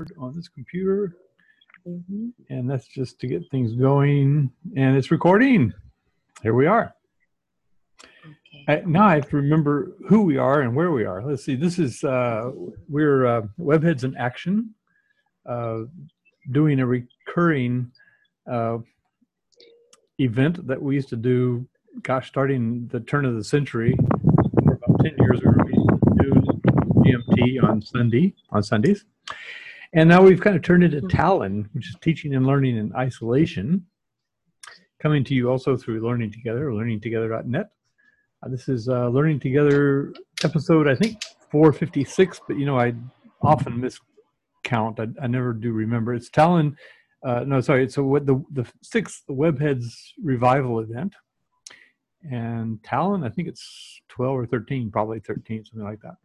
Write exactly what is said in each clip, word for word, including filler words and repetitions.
record on this computer. Mm-hmm. And that's just to get things going. And it's recording. Here we are. Okay. I, now I have to remember who we are and where we are. Let's see. This is, uh, we're uh, Webheads in Action, uh, doing a recurring uh, event that we used to do, gosh, starting the turn of the century, for about ten years ago. We used to do G M T on Sunday, on Sundays. And now we've kind of turned it into Talon, which is teaching and learning in isolation, coming to you also through Learning Together, learning together dot net. Uh, this is uh, Learning Together episode, I think, four fifty-six, but you know, I often miscount. I, I never do remember. It's Talon, uh, no, sorry, it's a, the, the sixth Webheads Revival event. And Talon, I think it's twelve or thirteen, probably thirteen, something like that.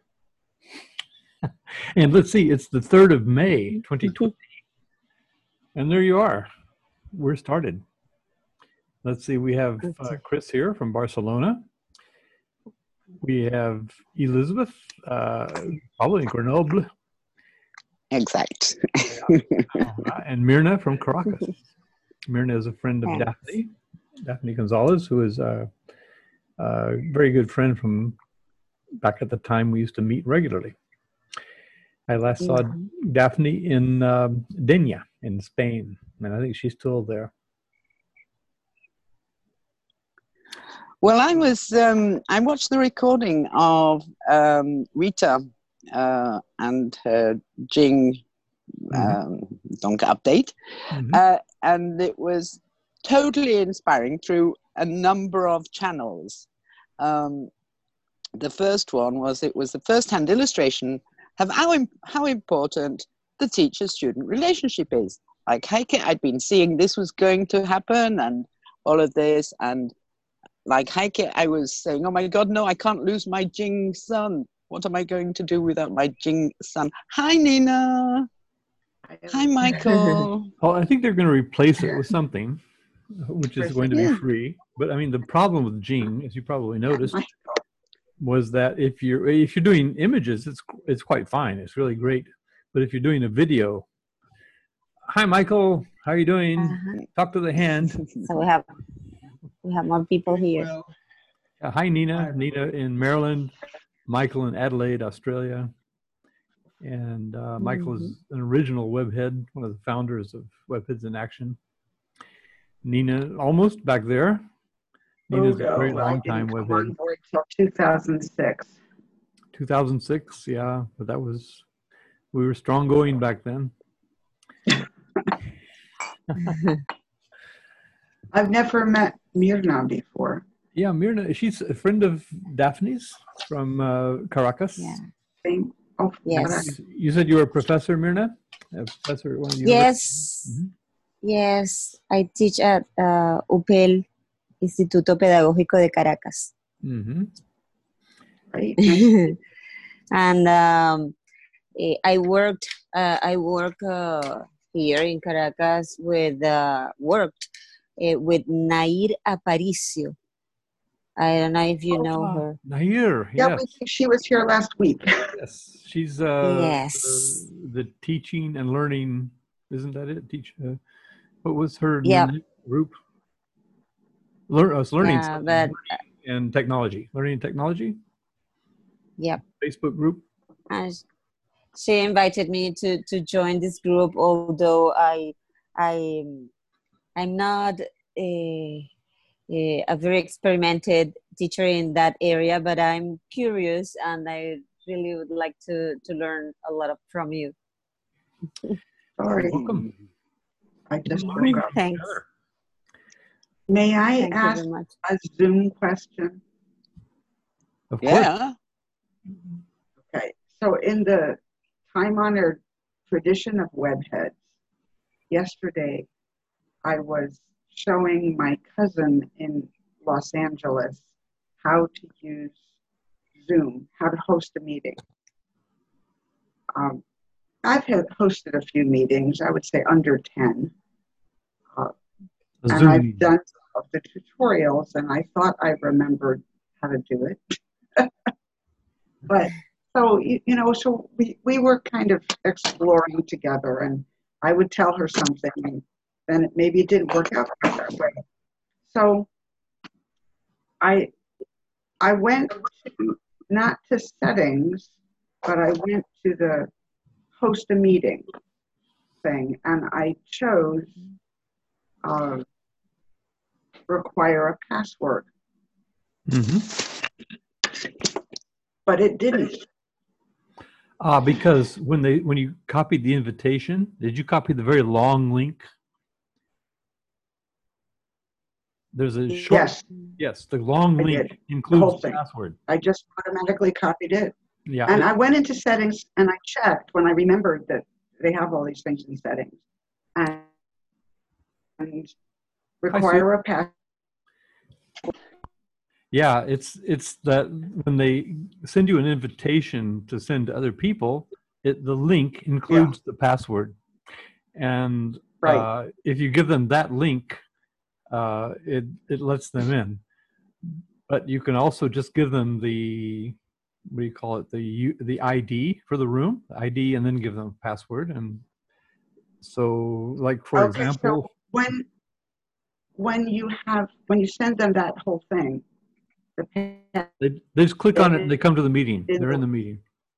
And let's see, it's the third of May, twenty twenty. And there you are. We're started. Let's see, we have uh, Chris here from Barcelona. We have Elizabeth, uh, probably in Grenoble. Exact. Yeah. And Myrna from Caracas. Myrna is a friend of Thanks. Daphne, Daphne Gonzalez, who is a, a very good friend from back at the time we used to meet regularly. I last saw Mhm. Daphne in um, Denia in Spain, and I think she's still there. Well, I was, um, I watched the recording of um, Rita uh, and her Jing um, Donka update, Mhm. uh, and it was totally inspiring through a number of channels. Um, the first one was, it was the first-hand illustration of how, im- how important the teacher-student relationship is. Like Heike, I'd been seeing this was going to happen and all of this, and like Heike, I was saying, oh my God, no, I can't lose my Jing son. What am I going to do without my Jing son? Hi, Nina. Hi, Michael. Oh, I think they're going to replace it with something, which is going to be Yeah. free. But I mean, the problem with Jing, as you probably noticed, was that if you're if you're doing images, it's it's quite fine. It's really great. But if you're doing a video, hi, Michael, how are you doing? Uh-huh. Talk to the hand. So we have we have more people here. Uh, hi, Nina. Nina in Maryland. Michael in Adelaide, Australia. And uh, Michael is an original Webhead, one of the founders of Webheads in Action. Nina, almost back there. Nina's Oh, a very no, I long didn't time come Webhead. on board till two thousand six. two thousand six, yeah, but that was, we were strong going back then. I've never met Mirna before. Yeah, Myrna, she's a friend of Daphne's from uh, Caracas. Yeah. Same. Oh, Yes. You said you were a professor, Myrna? A professor at one of the Yes. Mhm. Yes. I teach at uh, U P E L, Instituto Pedagógico de Caracas. Mm-hmm. right. And um, eh, I worked uh, I work uh, here in Caracas with uh, worked uh, with Nair Aparicio. I don't know if you know Oh, her. Nair, Yeah, yes. we think she was here last week. Yes, she's uh, Yes. the, the teaching and learning, isn't that it? Teach. Uh, what was her Yeah. name? Group? Learn, uh, it's learning Yeah, something, but and technology. Learning and technology. yeah, Facebook group. and she invited me to to join this group. Although I I I'm not a a, a very experimented teacher in that area, but I'm curious and I really would like to to learn a lot of, from you. Sorry, Welcome. I just woke up. Thanks. Together. May I Thank you ask very much. a Zoom question? Of course. Yeah. Okay, so in the time-honored tradition of Webheads, yesterday I was showing my cousin in Los Angeles how to use Zoom, how to host a meeting. Um, I've had hosted a few meetings, I would say under ten. Uh, A and Zoom I've meeting. done some of the tutorials and I thought I remembered how to do it. But so you, you know, so we, we were kind of exploring together, and I would tell her something, and then maybe it didn't work out quite that way. So I I went to, not to settings, but I went to the host a meeting thing, and I chose uh, require a password, Mm-hmm. but it didn't. Uh, because when they when you copied the invitation, did you copy the very long link? There's a short. Yes, Yes, the long I link did. includes whole the thing. password. I just automatically copied it. Yeah. And it- I went into settings and I checked when I remembered that they have all these things in settings. And, and require a password. Yeah, it's it's that when they send you an invitation to send to other people, it the link includes the password, and Right. uh, if you give them that link, uh, it it lets them in. But you can also just give them the what do you call it the U, the I D for the room, the I D, and then give them a password. And so, like for Okay, example, so when when you have when you send them that whole thing, the pa- they they just click on it and they come to the meeting. in They're in the- the meeting.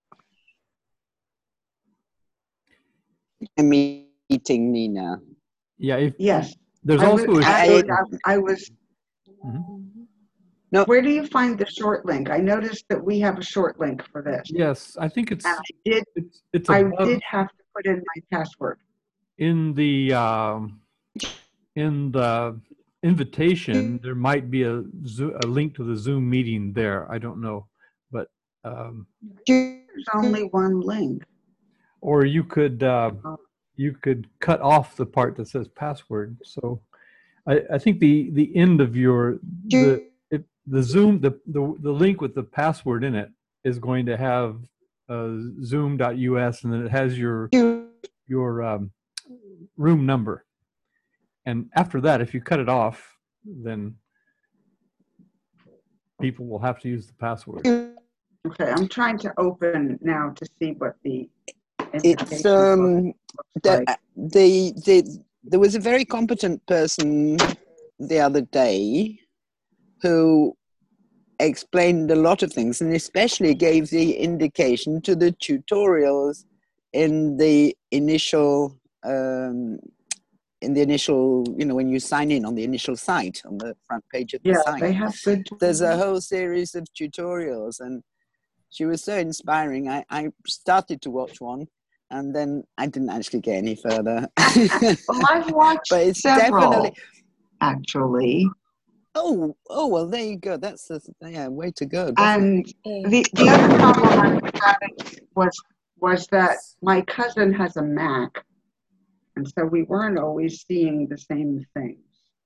A meeting, Nina. Yeah. If, yes. There's I also was, a I- actually, I, I was. Mhm. Where do you find the short link? I noticed that we have a short link for this. Yes, I think it's And I did. it's it's I above did have to put in my password. in the um, in the invitation. There might be a Zo- a link to the Zoom meeting there. I don't know, but um, There's only one link. or you could uh, you could cut off the part that says password. So I, I think the the end of your the it, the Zoom the, the the link with the password in it is going to have uh, zoom dot U S, and then it has your your um, room number. And after that, if you cut it off, then people will have to use the password. Okay, I'm trying to open now to see what the It's invitation um looks the, like. the the there was a very competent person the other day who explained a lot of things, and especially gave the indication to the tutorials in the initial um, in the initial, you know, when you sign in on the initial site, on the front page of the Yeah, site. they have good. There's a whole series of tutorials, and she was so inspiring. I, I started to watch one, and then I didn't actually get any further. Well, I've watched But it's several, definitely. actually. Oh, oh well, there you go. That's the yeah way to go. And Definitely. the, the other problem I was having was was that my cousin has a Mac, and so we weren't always seeing the same things.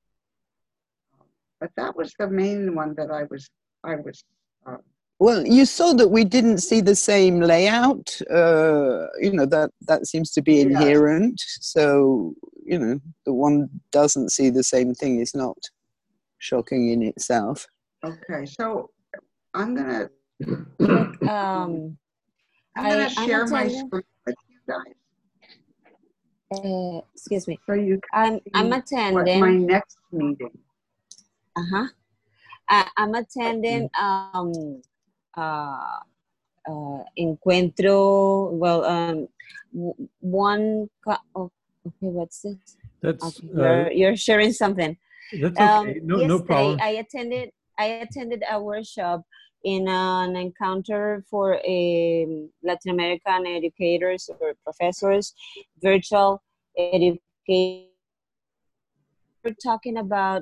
But that was the main one that I was I was. Uh, Well, you saw that we didn't see the same layout. Uh, you know, that that seems to be Yes. inherent. So, you know, the one doesn't see the same thing is not shocking in itself. okay, so I'm gonna Um, I'm gonna I, I'm share my attending- screen with you guys uh, excuse me. so you I'm can I'm see what my attending. next meeting. Uh-huh. I, I'm attending um uh uh encuentro, well, um w- one co- oh, okay, what's this? That's Okay, uh, you're you're sharing something. that's Um, okay. No no yesterday problem. I attended I attended a workshop in an encounter for um, Latin American educators or professors, virtual education. We're talking about,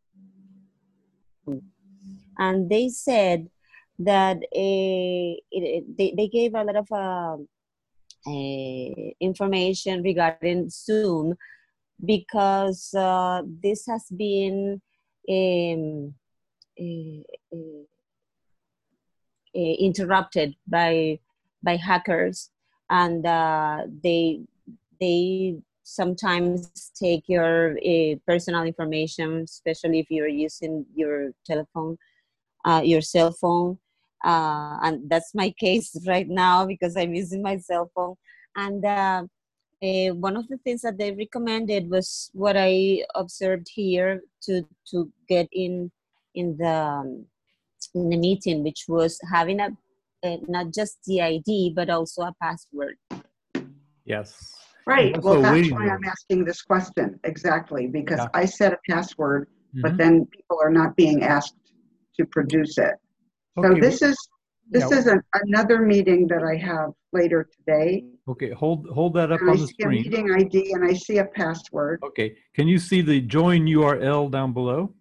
and they said that uh, it, it- they, they gave a lot of uh, uh, information regarding Zoom, because uh, this has been um, uh, uh, uh, interrupted by by hackers, and uh, they they sometimes take your uh, personal information, especially if you're using your telephone, uh, your cell phone, uh, and that's my case right now because I'm using my cell phone. And uh, uh, one of the things that they recommended was what I observed here to to get in in the um, in the meeting, which was having a uh, not just the I D but also a password. Yes. Right. And Well, also that's waiting why room. I'm asking this question. Exactly. Because Yeah. I set a password, but Mhm. then people are not being asked to produce it. So Okay, this is, this yeah. is an, another meeting that I have later today. Okay, hold hold that up And I on the see a screen. meeting I D and I see a password. Okay, can you see the join U R L down below?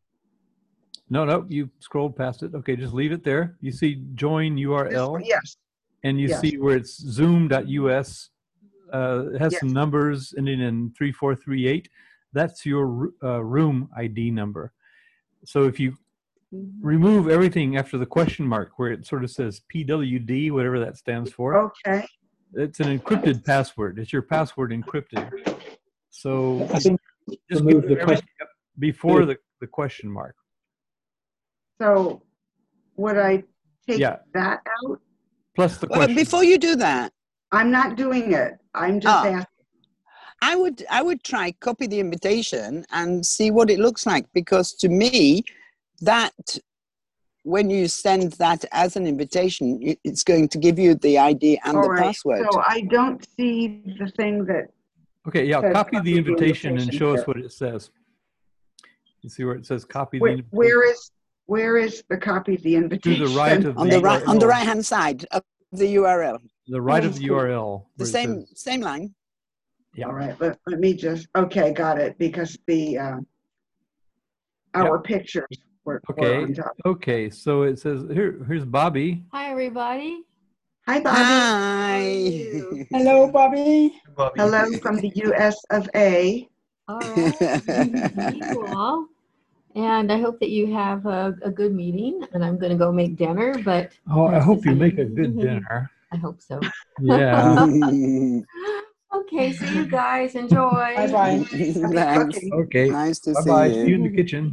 No, no, you scrolled past it. Okay, just leave it there. You see join This U R L, one, yes, and you yes. see where it's zoom dot U S. Uh, it has Yes. some numbers ending in three four three eight. That's your uh, room I D number. So if you remove everything after the question mark where it sort of says P W D, whatever that stands for, Okay. it's an encrypted password. It's your password encrypted. So I think just remove give the them question. everything before the, the question mark. So would I take Yeah. that out? Plus the Well, question before mark. you do that, I'm not doing it. I'm just Ah. asking. I would I would try copy the invitation and see what it looks like, because to me, that when you send that as an invitation, it- it's going to give you the I D and All the right. password. So I don't see the thing that Okay, yeah, says copy the copy the invitation and invitation show us here. what it says. You see where it says copy the Where, invitation? where is where is the copy of the To invitation? the right of On the the right on the U R L. right hand side of the U R L, The right of the U R L. the where it same says- same line. yeah. All right. Let, let me just. Okay, got it. Because the uh, our pictures were, were Okay. on top. Okay. So it says here. Here's Bobby. Hi, everybody. Hi, Bobby. Hi. you? Hello, Bobby. Bobby. Hello from the U S of A. All right. Good to meet you all. And I hope that you have a, a good meeting. And I'm going to go make dinner, but Oh, I nice hope to you see make you. a good dinner. I hope so. Yeah. Okay, see you guys. Enjoy. Bye bye. Thanks. Okay. Nice to Bye see bye. you. See you in the kitchen.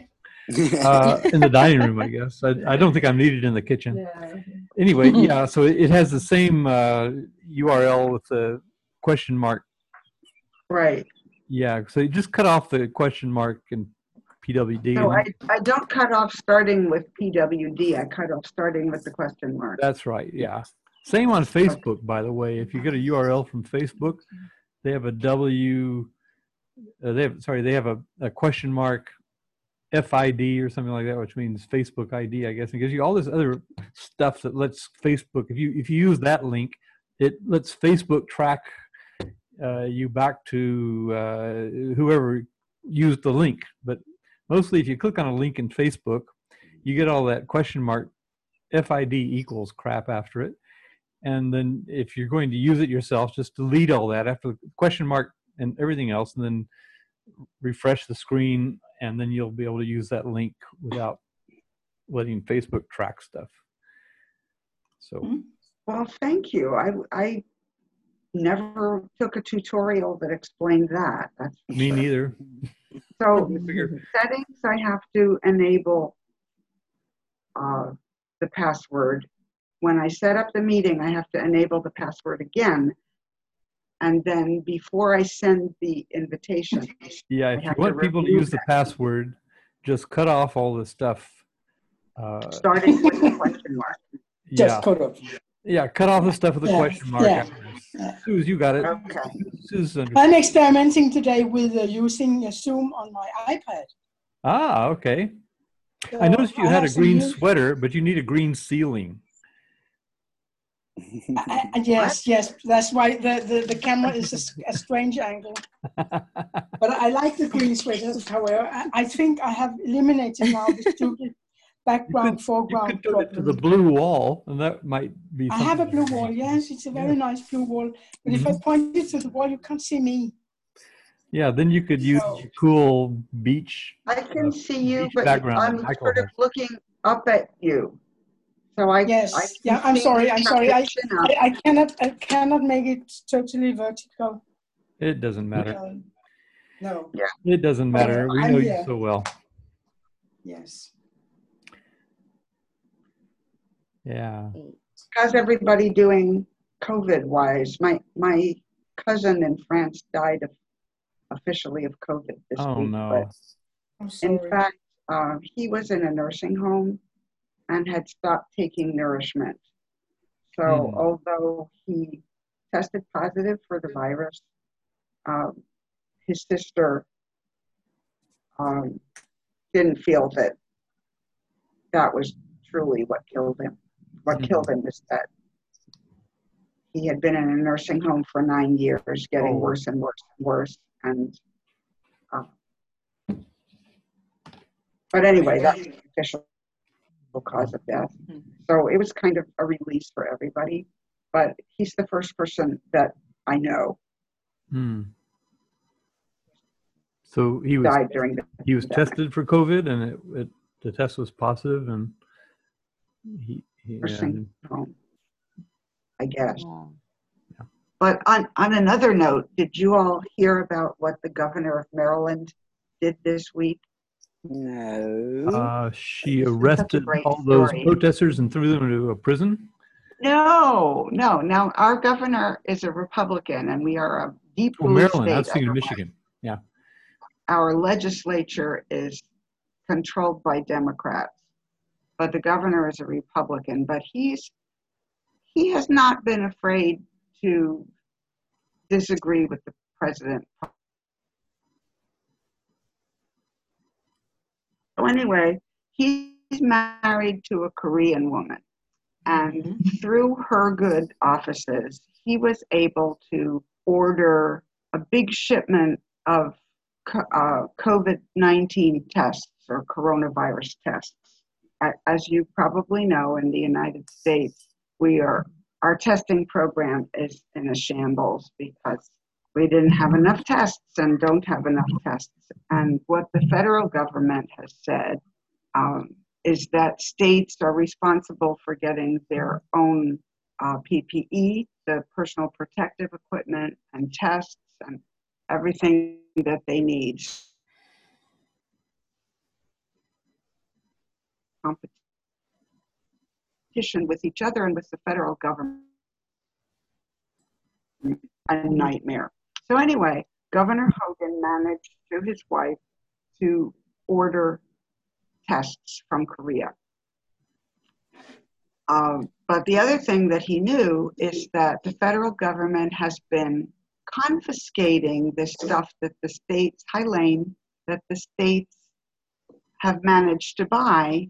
Uh, in the dining room, I guess. I, I don't think I'm needed in the kitchen. Yeah. Anyway, yeah. So it, it has the same uh, U R L with the question mark. Right. Yeah. So you just cut off the question mark and P W D. So and I, I don't cut off starting with P W D. I cut off starting with the question mark. That's right. Yeah. Same on Facebook, by the way. If you get a U R L from Facebook, they have a W. Uh, they have sorry. They have a, a question mark F I D or something like that, which means Facebook I D, I guess. It gives you all this other stuff that lets Facebook. If you if you use that link, it lets Facebook track uh, you back to uh, whoever used the link. But mostly, if you click on a link in Facebook, you get all that question mark F I D equals crap after it. And then if you're going to use it yourself, just delete all that after the question mark and everything else, and then refresh the screen, and then you'll be able to use that link without letting Facebook track stuff. So, Well, thank you. I, I never took a tutorial that explained that. That's me neither. So Figure- settings, I have to enable uh, the password. When I set up the meeting, I have to enable the password again. And then before I send the invitation, Yeah, I if you have to want people to remove use the password, just cut off all the stuff. Uh, starting with the question mark. Just yeah, cut off. yeah, cut off the stuff with the Yeah, question mark. yeah. After this. Suze, you got it. Okay. Suze under- I'm experimenting today with uh, using uh, Zoom on my iPad. Ah, okay. So I noticed you I had a have some green new- sweater, but you need a green ceiling. I- I- yes, yes. That's why the, the, the camera is a, s- a strange angle. But I like the green sweaters, however. I, I think I have eliminated now the stupid background, You foreground could put it to the problem. blue wall, and that might be I something. have a blue wall, yes. It's a very Yeah. nice blue wall. But if I point it to the wall, you can't see me. Yeah, then you could use So- your cool beach. I can Uh, see you, beach but background I'm that Michael sort of has. looking up at you. So I, Yes, I can yeah, I'm see sorry, you I'm from sorry. the I, chin up. I, I cannot I cannot make it totally vertical. It doesn't matter. Um, no, It doesn't matter. We I'm know you here. so well. yes. Yeah. How's everybody doing COVID-wise? My my cousin in France died of, officially of COVID this Oh week, no. but I'm in sorry. fact, uh, he was in a nursing home and had stopped taking nourishment. So Hmm. although he tested positive for the virus, um, his sister um, didn't feel that that was truly what killed him. What Mhm. killed him is that he had been in a nursing home for nine years, getting Oh. worse and worse and worse. And uh, but anyway, that's the official cause of death. So it was kind of a release for everybody. But he's the first person that I know Hmm. So he was died during the he was pandemic. tested for COVID, and it, it the test was positive, and he, he nursing and, home, I guess. Oh. But on, on another note, did you all hear about what the governor of Maryland did this week? No. uh, she This is such a arrested great all those story. protesters and threw them into a prison. No, no. Now, our governor is a Republican, and we are a deep Oh, blue Maryland. I state. was thinking of otherwise. Michigan. Yeah. Our legislature is controlled by Democrats, but the governor is a Republican. But he's he has not been afraid to disagree with the president. So anyway, he's married to a Korean woman, and through her good offices, he was able to order a big shipment of uh, COVID nineteen tests or coronavirus tests. As you probably know, in the United States, we are our testing program is in a shambles because we didn't have enough tests and don't have enough tests. And what the federal government has said um, is that states are responsible for getting their own uh, P P E, the personal protective equipment, and tests and everything that they need. Competition with each other and with the federal government, a nightmare. So anyway, Governor Hogan managed through his wife to order tests from Korea. Um, but the other thing that he knew is that the federal government has been confiscating this stuff that the states, Hi Lane, that the states have managed to buy,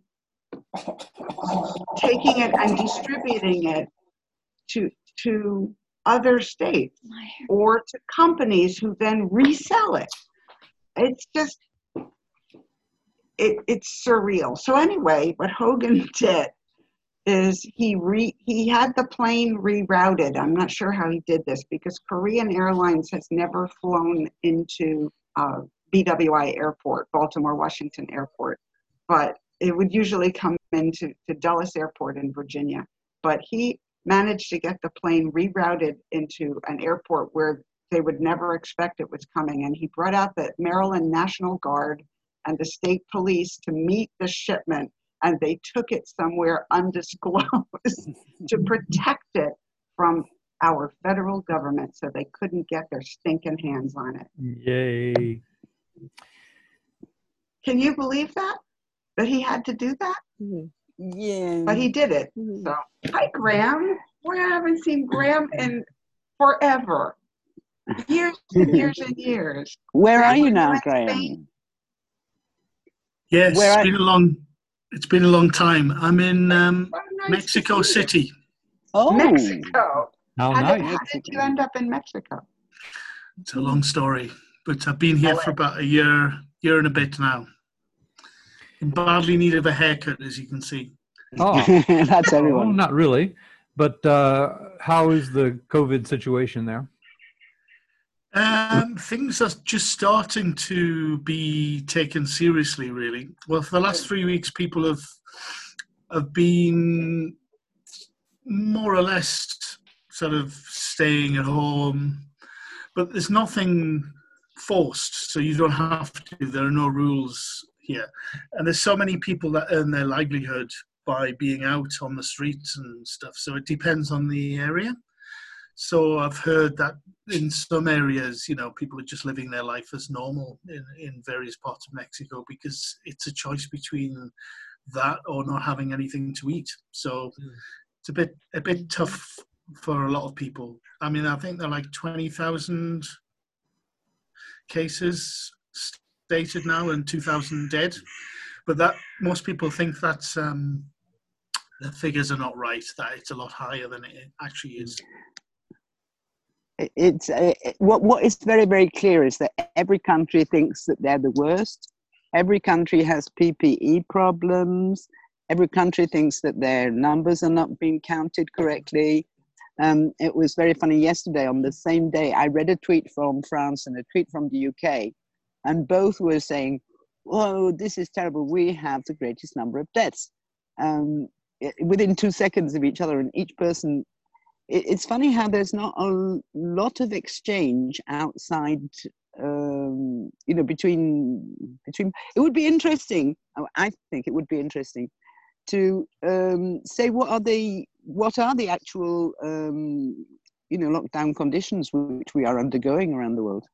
taking it and distributing it to, to other states or to companies who then resell it. It's just, it, it's surreal. So anyway, what Hogan did is he re, he had the plane rerouted. I'm not sure how he did this because Korean Airlines has never flown into uh, B W I Airport, Baltimore Washington Airport, but it would usually come into to Dulles Airport in Virginia. But he managed to get the plane rerouted into an airport where they would never expect it was coming. And he brought out the Maryland National Guard and the state police to meet the shipment, and they took it somewhere undisclosed to protect it from our federal government so they couldn't get their stinking hands on it. Yay. Can you believe that? That he had to do that? Mhm. Yeah. But he did it. Mhm. So, hi, Graham. We haven't seen Graham in forever. Years and years and years. Where are Graham, you were now, in Graham? Spain? Yes, Where it's I- been a long, it's been a long time. I'm in um, Oh, nice to Mexico see you. City. Oh, Mexico. How How did, nice. how did you end up in Mexico? It's a long story, but I've been here for about a year, year and a bit now. In badly need of a haircut, as you can see. Oh, that's oh, everyone. not really. But uh, how is the COVID situation there? Um, things are just starting to be taken seriously, really. Well, for the last three weeks, people have have been more or less sort of staying at home, but there's nothing forced, so you don't have to. There are no rules here, and there's so many people that earn their livelihood by being out on the streets and stuff. So it depends on the area. So I've heard that in some areas, you know, people are just living their life as normal in, in various parts of Mexico because it's a choice between that or not having anything to eat. So it's a bit a bit tough for a lot of people. I mean, I think there are like twenty thousand cases stated now and two thousand dead. But that most people think that's um, the figures are not right, that it's a lot higher than it actually is. It's uh, what what is very very clear is that every country thinks that they're the worst. Every country has P P E problems. Every country thinks that their numbers are not being counted correctly. Um, it was very funny yesterday. On the same day, I read a tweet from France and a tweet from the U K, and both were saying, "Oh, this is terrible. We have the greatest number of deaths." Um, within two seconds of each other, and each person. It's funny how there's not a lot of exchange outside, um, you know, between, between, it would be interesting, I think it would be interesting to um, say what are the, what are the actual, um, you know, lockdown conditions which we are undergoing around the world.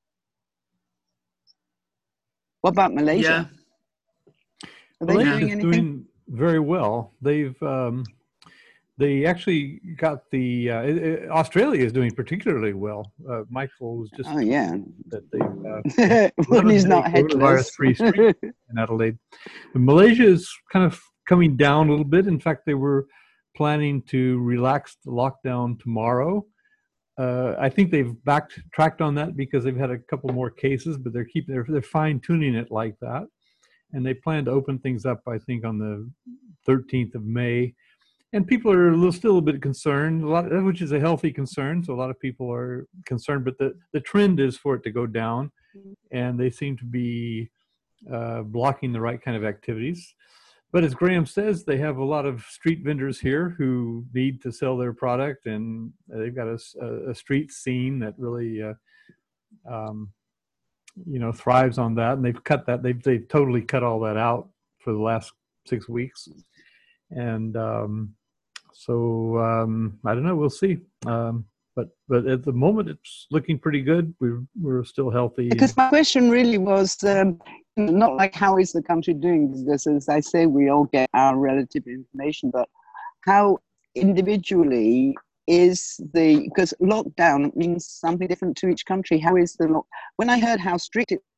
What about Malaysia? Yeah. Are they Malaysia doing is anything? doing very well. They've, um, They actually got the, uh, it, Australia is doing particularly well. Uh, Michael was just Oh, yeah. that they uh, When he's not headless. free street in Adelaide. And Malaysia is kind of coming down a little bit. In fact, they were planning to relax the lockdown tomorrow. Uh, I think they've backtracked on that because they've had a couple more cases, but they're keeping they're, they're fine tuning it like that, and they plan to open things up. I think on the thirteenth of May. And people are a little, still a bit concerned, a lot, which is a healthy concern. So a lot of people are concerned, but the, the trend is for it to go down, and they seem to be uh, blocking the right kind of activities. But as Graham says, they have a lot of street vendors here who need to sell their product, and they've got a, a street scene that really, uh, um, you know, thrives on that. And they've cut that, they've, they've totally cut all that out for the last six weeks. And, um, So um, I don't know. We'll see. Um, but but at the moment, it's looking pretty good. We're we're still healthy. Because my question really was um, not like how is the country doing? Because as I say, we all get our relative information, but how individually is the, because lockdown means something different to each country. How is the lock? When I heard how strict it.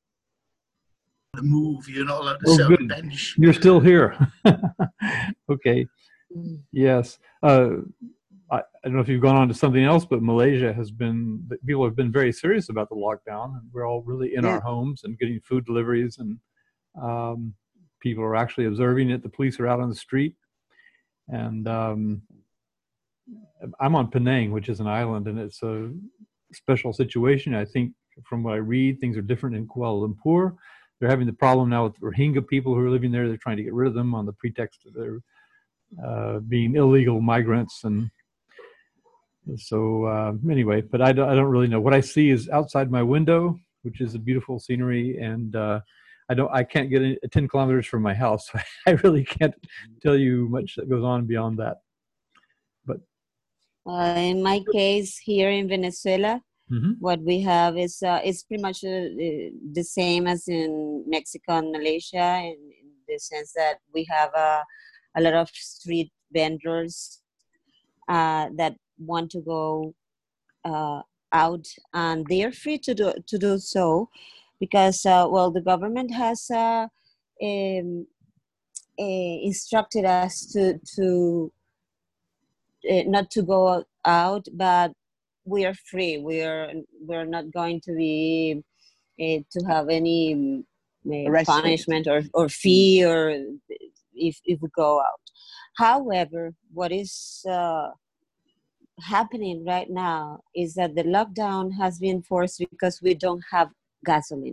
Move. You're not allowed to Oh, sit good. on the bench. You're still here. Okay. Yes. Uh, I, I don't know if you've gone on to something else, but Malaysia has been, people have been very serious about the lockdown, and we're all really in Yeah. our homes and getting food deliveries, and um, people are actually observing it. The police are out on the street, and um, I'm on Penang, which is an island, and it's a special situation. I think from what I read, things are different in Kuala Lumpur. They're having the problem now with the Rohingya people who are living there. They're trying to get rid of them on the pretext of their uh, being illegal migrants. And so uh, anyway, but I don't, I don't really know. What I see is outside my window, which is a beautiful scenery. And uh, I don't, I can't get in, ten kilometers from my house. So I really can't tell you much that goes on beyond that. But Uh, in my case, here in Venezuela, mm-hmm. what we have is uh, is pretty much uh, the same as in Mexico and Malaysia, in, in the sense that we have a, a lot of street vendors uh, that want to go uh, out, and they are free to do to do so, because uh, well, the government has uh, um, uh, instructed us to to. Uh, not to go out, but we are free. We are we're not going to be uh, to have any uh, punishment or, or fee or if if we go out. However, what is uh, happening right now is that the lockdown has been forced because we don't have gasoline.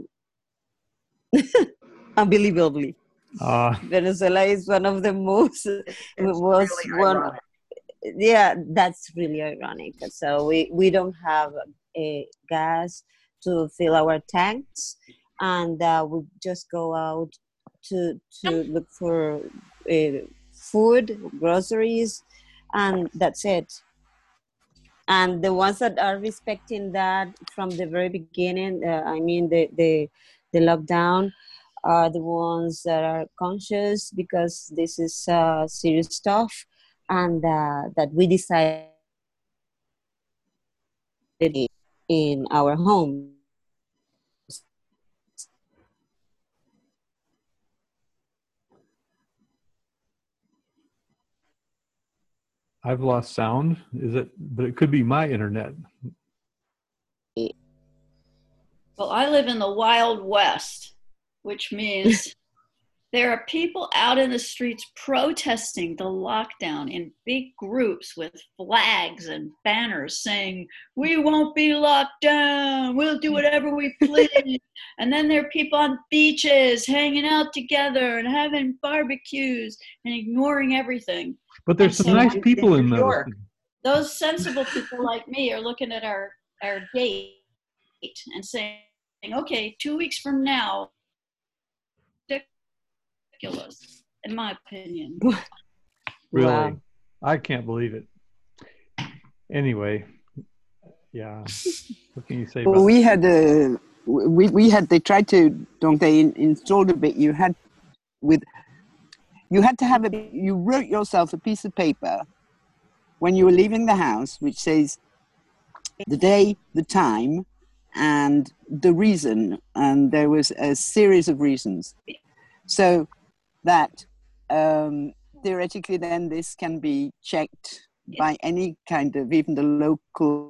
Unbelievably, uh, Venezuela is one of the most It's was really one. ironic. Yeah, that's really ironic. So we, we don't have a gas to fill our tanks, and uh, we just go out to to look for uh, food, groceries, and that's it. And the ones that are respecting that from the very beginning, uh, I mean the, the, the lockdown, are the ones that are conscious because this is uh, serious stuff, and uh, that we decided in our home. I've lost sound. Is it? But it could be my internet. Well, I live in the Wild West, which means there are people out in the streets protesting the lockdown in big groups with flags and banners saying, we won't be locked down, we'll do whatever we please. And then there are people on beaches hanging out together and having barbecues and ignoring everything. But there's And some so nice people in New those. York. Those sensible people like me are looking at our, our date and saying, okay, two weeks from now, ridiculous, in my opinion. Really, Wow. I can't believe it. Anyway, yeah. What can you say about Well, we had a, we, we had, they tried to, don't they, in, installed a bit, you had with, you had to have a, you wrote yourself a piece of paper when you were leaving the house, which says the day, the time, and the reason, and there was a series of reasons. So that um, theoretically then this can be checked by any kind of, even the local,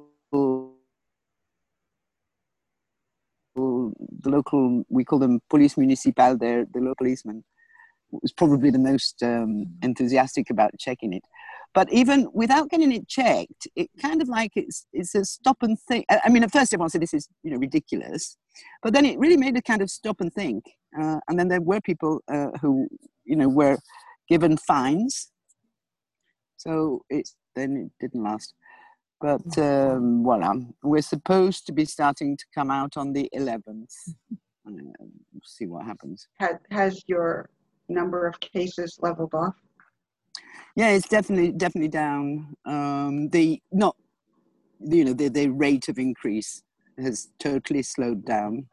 the local, we call them police municipal, they're the local policeman, was probably the most um, enthusiastic about checking it. But even without getting it checked, it kind of like it's it's a stop and think. I mean, at first everyone said this is, you know, ridiculous, but then it really made a kind of stop and think. Uh, and then there were people uh, who, you know, were given fines. So it then it didn't last. But um, voila, we're supposed to be starting to come out on the eleventh. Uh, see what happens. Has, has your number of cases leveled off? Yeah, it's definitely definitely down. Um, the not, you know, the the rate of increase has totally slowed down.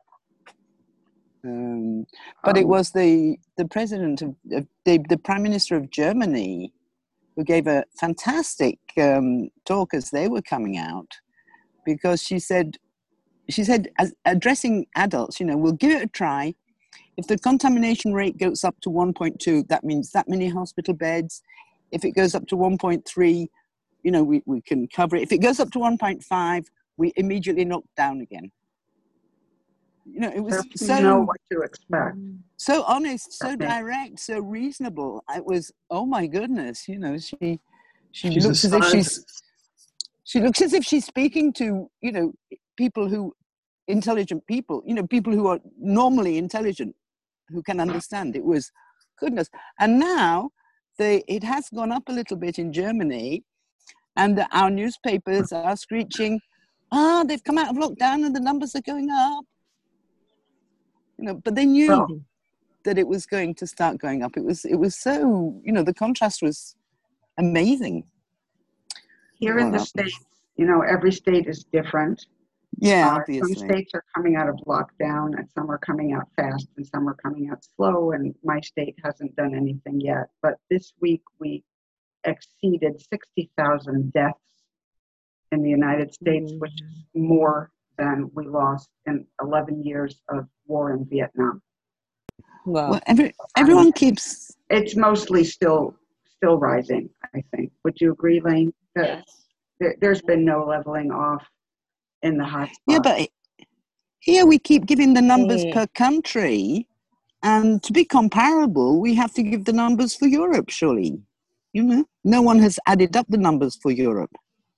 Um, but it Um, was the the president of, of the the prime minister of Germany who gave a fantastic um, talk as they were coming out, because she said she said as addressing adults, you know, we'll give it a try. If the contamination rate goes up to one point two, that means that many hospital beds. If it goes up to one point three, you know, we, we can cover it. If it goes up to one point five, we immediately knock down again. You know, it was so you so, know what to expect. so honest, so Okay. direct, so reasonable. It was, oh my goodness, you know, she, she She's a looks as if she's, scientist. she looks as if she's speaking to, you know, people who, intelligent people, you know, people who are normally intelligent, who can understand. It was goodness. And now the, it has gone up a little bit in Germany, and the, our newspapers are screeching, ah, they've come out of lockdown and the numbers are going up. You know, but they knew Well, that it was going to start going up. It was, it was so, you know, the contrast was amazing. here in the Well, States, you know, every state is different. Yeah, Uh, some obviously. states are coming out of lockdown and some are coming out fast and some are coming out slow, and my state hasn't done anything yet. But this week we exceeded sixty thousand deaths in the United States, Mhm. which is more than we lost in eleven years of war in Vietnam. Wow. Well, every, everyone keeps, It's mostly still still rising, I think. Would you agree, Lane? That Yes. there, there's been no leveling off in the hotspots. yeah, but here we keep giving the numbers Eh, per country, and to be comparable, we have to give the numbers for Europe, surely. You know, no one has added up the numbers for Europe.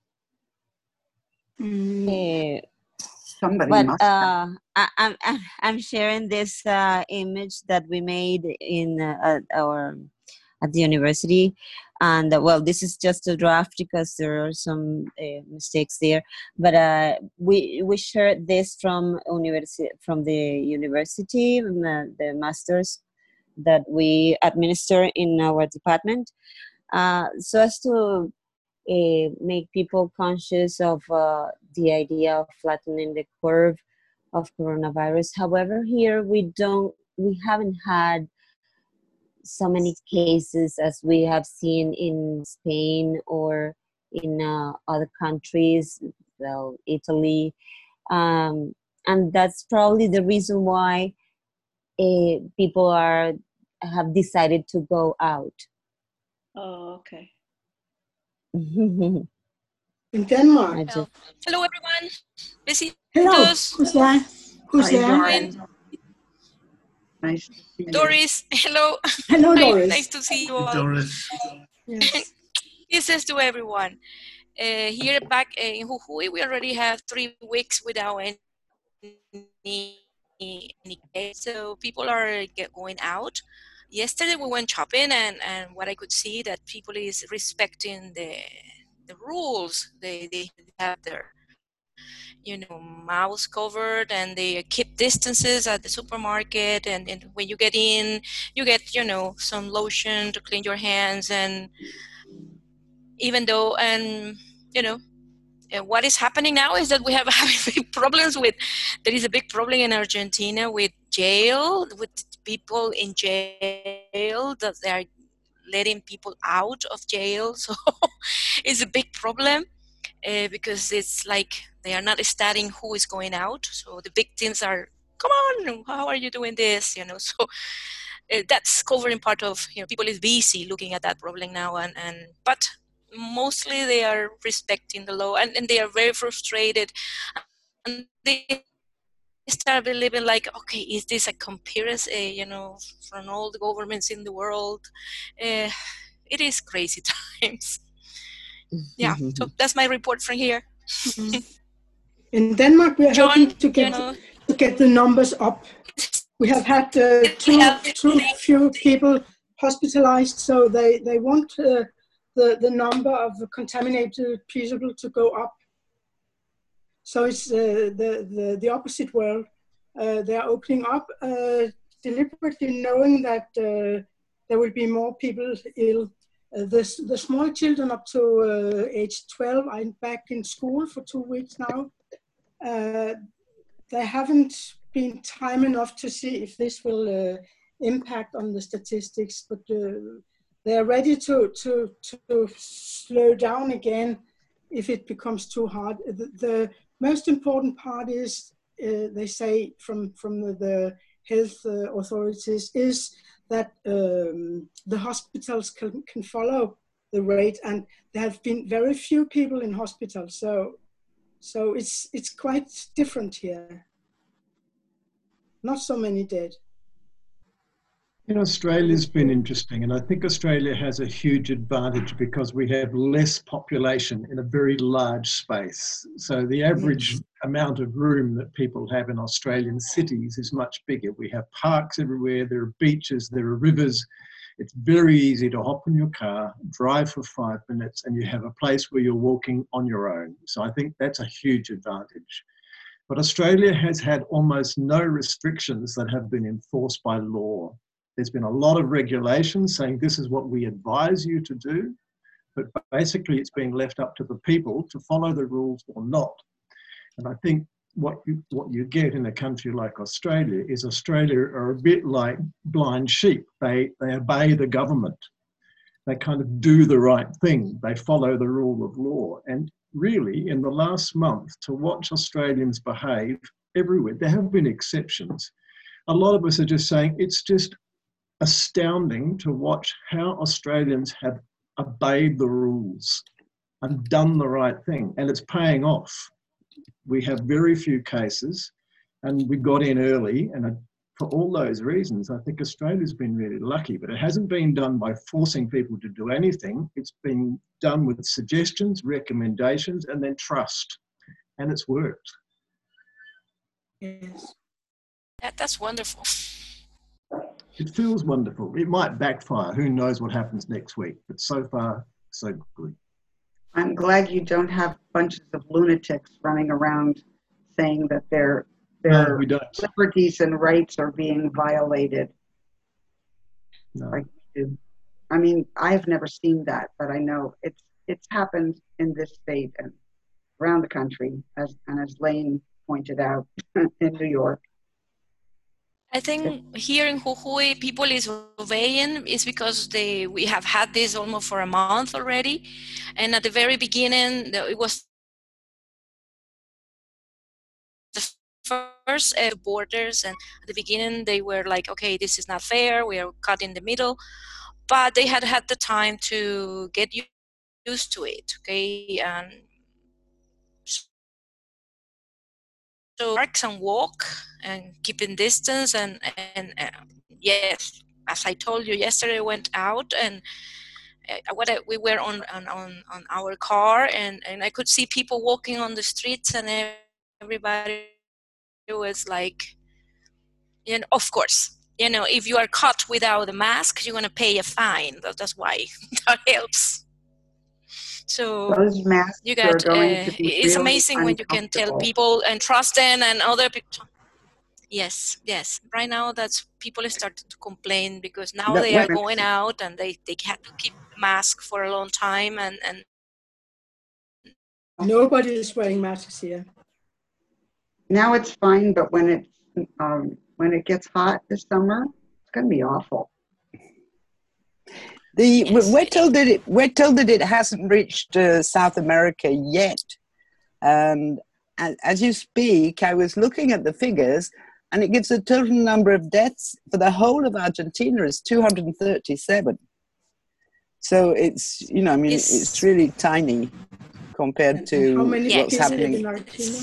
Mm, eh, Somebody but must have. uh, I, I'm I'm I'm sharing this uh, image that we made in uh, at our at the university, and uh, well, this is just a draft because there are some uh, mistakes there. But uh, we we shared this from university from the university, um, uh, the masters that we administer in our department, uh, so as to uh, make people conscious of uh, the idea of flattening the curve of coronavirus. However, here we don't, we haven't had so many cases as we have seen in Spain or in uh, other countries, well, Italy, um, and that's probably the reason why uh, people are have decided to go out. Oh, okay. In Denmark. I just, Well, hello everyone. Busy. Hello. Doris. Who's there? Who's Hi, there? Doris. Nice to see you. Doris. Hello. Hello, Hi, Doris. nice to see you all. Doris. Yes. Kisses to everyone. Uh, here back in Jujuy, we already have three weeks without any, any case, so people are get, going out. Yesterday we went shopping, and, and what I could see that people is respecting the the rules. They they have their, you know, mouths covered, and they keep distances at the supermarket, and, and when you get in, you get, you know, some lotion to clean your hands. And even though, and you know, uh, what is happening now is that we have having big problems with, there is a big problem in Argentina with jail, with people in jail, that they are letting people out of jail. So it's a big problem. Uh, because it's like they are not studying who is going out, so the victims are, come on, how are you doing this, you know? So uh, that's covering part of, you know, people is busy looking at that problem now, and, and but mostly they are respecting the law, and, and they are very frustrated, and they start believing like, okay, is this a comparison, uh, you know, from all the governments in the world? Uh, it is crazy times. Yeah, so that's my report from here. In Denmark, we are John, hoping to get you know, to get the numbers up. We have had uh, too, too few people hospitalized, so they they want uh, the the number of contaminated people to go up. So it's uh, the, the the opposite world. Uh, they are opening up uh, deliberately, knowing that uh, there will be more people ill. Uh, the, the small children up to uh, age twelve are back in school for two weeks now. Uh, they haven't been time enough to see if this will uh, impact on the statistics, but uh, they are ready to, to, to slow down again if it becomes too hard. The, the most important part is, uh, they say from, from the, the health uh, authorities, is that um, the hospitals can, can follow the rate, and there have been very few people in hospital, so so it's it's quite different here. Not so many dead. In Australia's been interesting, and I think Australia has a huge advantage because we have less population in a very large space. So the average yes. amount of room that people have in Australian cities is much bigger. We have parks everywhere, there are beaches, there are rivers. It's very easy to hop in your car, drive for five minutes, and you have a place where you're walking on your own. So I think that's a huge advantage. But Australia has had almost no restrictions that have been enforced by law. There's been a lot of regulations saying this is what we advise you to do, but basically it's being left up to the people to follow the rules or not. And I think what you, what you get in a country like Australia is Australia are a bit like blind sheep. They, they obey the government. They kind of do the right thing. They follow the rule of law. And really, in the last month, to watch Australians behave everywhere, there have been exceptions. A lot of us are just saying it's just astounding to watch how Australians have obeyed the rules and done the right thing, and it's paying off. We have very few cases, and we got in early, and for all those reasons, I think Australia's been really lucky, but it hasn't been done by forcing people to do anything. It's been done with suggestions, recommendations, and then trust, and it's worked. Yes. That, that's wonderful. It feels wonderful. It might backfire. Who knows what happens next week? But so far, so good. I'm glad you don't have bunches of lunatics running around saying that their their No, we don't. liberties and rights are being violated. No. like we do. I mean, I've never seen that, but I know it's it's happened in this state and around the country, as and as Lane pointed out in New York. I think here in Jujuy, people is obeying is because they we have had this almost for a month already, and at the very beginning it was the first uh, borders, and at the beginning they were like, okay, this is not fair, we are cut in the middle, but they had had the time to get used to it, okay, and so parks and walk and keeping distance, and and uh, yes, as I told you yesterday, I went out and uh, what I, we were on, on on on our car, and and I could see people walking on the streets, and everybody was like, you know, of course, you know, if you are caught without a mask, you're gonna pay a fine. That's why that helps. So Those masks you are got, going uh, to be it's really amazing when you can tell uncomfortable. people and trust them and other people. Yes, yes. Right now, that's people started to complain because now But they are when- going out and they, they had to keep the mask for a long time, and, and Nobody is wearing masks here. Now it's fine, but when it's um, when it gets hot this summer, it's going to be awful. The Yes. we're told that it we're told that it hasn't reached uh, South America yet, and as, as you speak, I was looking at the figures, and it gives a total number of deaths for the whole of Argentina is two hundred thirty-seven. So it's you know I mean Yes. it's really tiny compared And to how many Yeah. what's people live happening. in Argentina?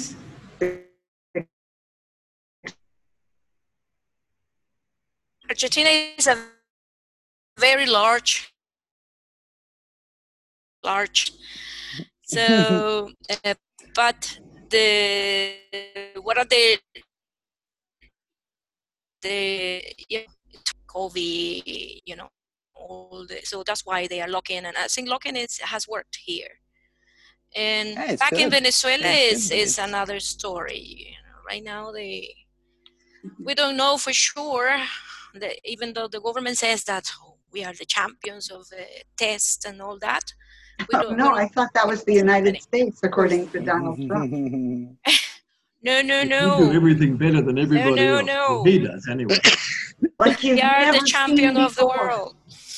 Argentina is a very large, large. So, uh, but the what are the the yeah, COVID, you know, all the, so that's why they are locking, and I think locking is has worked here. And Yeah, it's back in good. Venezuela It is should be. is another story. You know, right now they we don't know for sure. That even though the government says that oh, we are the champions of the test and all that, we Oh, don't. no, we I don't thought that was the United States, according to Donald Trump. no, no, You do no, everything better than everybody no, else. no. Well, he does anyway. Like you've We are never the champion seen of the before. world.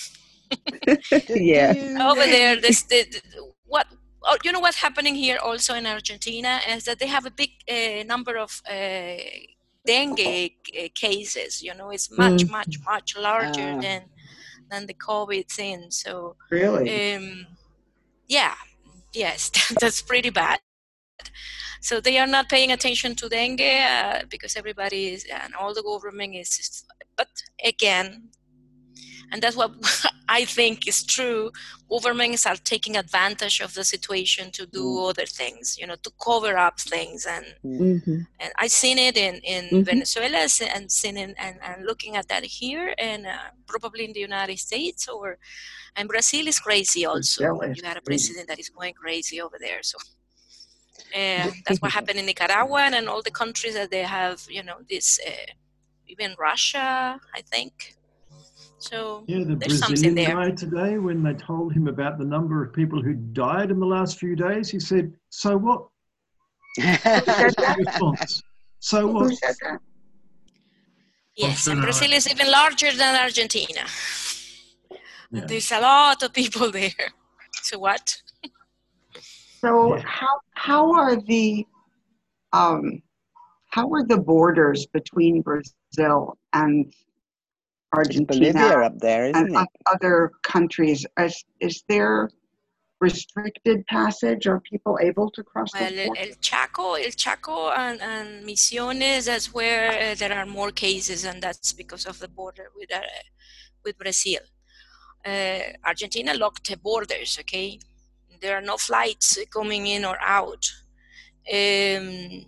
Yeah. Over there, this the, the, what oh, you know what's happening here also in Argentina is that they have a big uh, number of uh, dengue uh, cases. You know, it's much, Mm. much, much larger Ah. than than the COVID thing. So, Really? um, yeah, yes, that's pretty bad. So they are not paying attention to dengue uh, because everybody is and all the government is. But again, and that's what I think is true. Governments are taking advantage of the situation to do Mm. other things, you know, to cover up things. And Mm-hmm. and I've seen it in, in Mhm. Venezuela and seen it, and, and looking at that here, and uh, probably in the United States, or and Brazil is crazy also. Brazil is You got a crazy. president that is going crazy over there. So uh, that's what happened in Nicaragua and all the countries that they have, you know, this, uh, even Russia, I think. So Yeah, the there's something Brazilian there. guy today, when they told him about the number of people who died in the last few days, he said, "So what?" Who said that? Response. So Who what? said that? Yes, and Bolsonaro. Brazil is even larger than Argentina. Yeah. There's a lot of people there. So what? So Yeah. how how are the um how are the borders between Brazil and It's Argentina Bolivia up there, and isn't it? o- other countries? Is, is there restricted passage? Are people able to cross Well, the El, border? El Chaco, El Chaco and, and Misiones, that's where uh, there are more cases, and that's because of the border with uh, with Brazil. Uh, Argentina locked the borders, okay? There are no flights coming in or out. Um,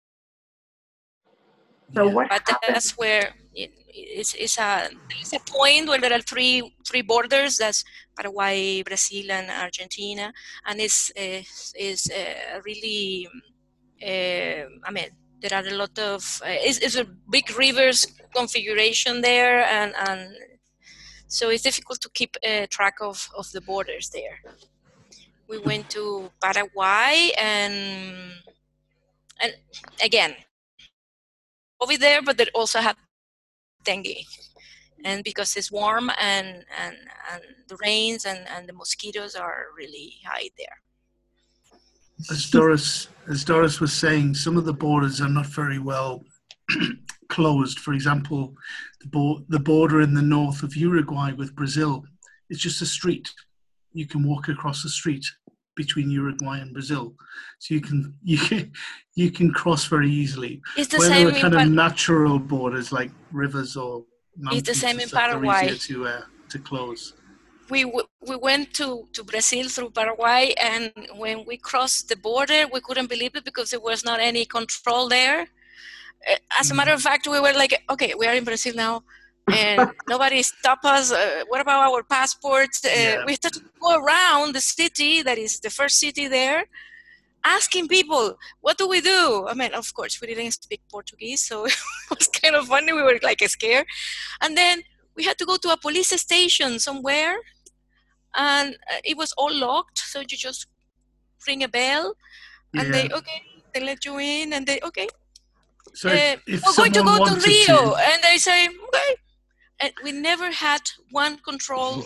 So what but happens? that's where it, it's, it's a it's a point where there are three three borders. That's Paraguay, Brazil, and Argentina, and it's uh, is uh, really. Uh, I mean, there are a lot of uh, it's, it's a big rivers configuration there, and and So it's difficult to keep uh, track of, of the borders there. We went to Paraguay, and and again, over there, but they also have dengue. And because it's warm and, and, and the rains and, and the mosquitoes are really high there. As Doris, as Doris was saying, some of the borders are not very well closed. For example, the, bo- the border in the north of Uruguay with Brazil is just a street. You can walk across the street between Uruguay and Brazil, so you can you can you can cross very easily. It's the Where same there are kind in of Par- natural borders like rivers or mountains, it's the same in stuff, they're Paraguay. easier to uh, to close. We w- we went to, to Brazil through Paraguay, and when we crossed the border, we couldn't believe it because there was not any control there. As a matter of fact, we were like, okay, we are in Brazil now, and nobody stopped us. Uh, what about our passports? Uh, Yeah. We started to go around the city, that is the first city there, asking people, what do we do? I mean, of course, we didn't speak Portuguese, so it was kind of funny. We were like scared. And then we had to go to a police station somewhere, and uh, it was all locked. So you just ring a bell, and they, Yeah. okay, they let you in, and they, okay, So uh, if, if we're going to someone go to wanted Rio, to, and they say, okay. And we never had one control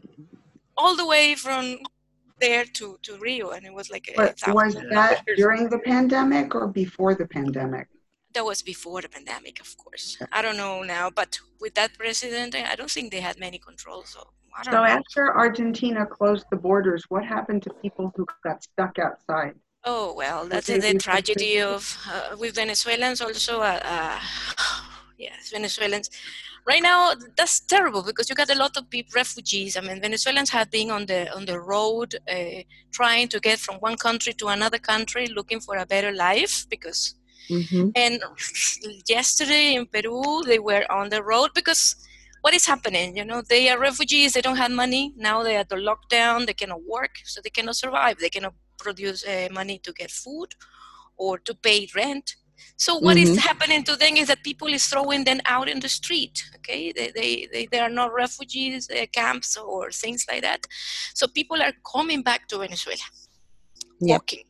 all the way from there to, to Rio, and it was like a But thousand was that kilometers. during the pandemic or before the pandemic? That was before the pandemic, of course. I don't know now, but with that president, I don't think they had many controls. So I don't So know. after Argentina closed the borders, what happened to people who got stuck outside? Oh well, that's they the be tragedy suspicious? of uh, with Venezuelans also. Uh, uh, yes, Venezuelans. Right now, that's terrible because you got a lot of people, refugees. I mean, Venezuelans have been on the on the road, uh, trying to get from one country to another country, looking for a better life. Because, Mm-hmm. and yesterday in Peru, they were on the road because what is happening? You know, they are refugees. They don't have money now. They are the lockdown. They cannot work, so they cannot survive. They cannot produce uh, money to get food or to pay rent. So what is Mhm. happening to them is that people is throwing them out in the street. Okay, they they they, they are not refugees uh, camps or things like that. So people are coming back to Venezuela, Yep. walking.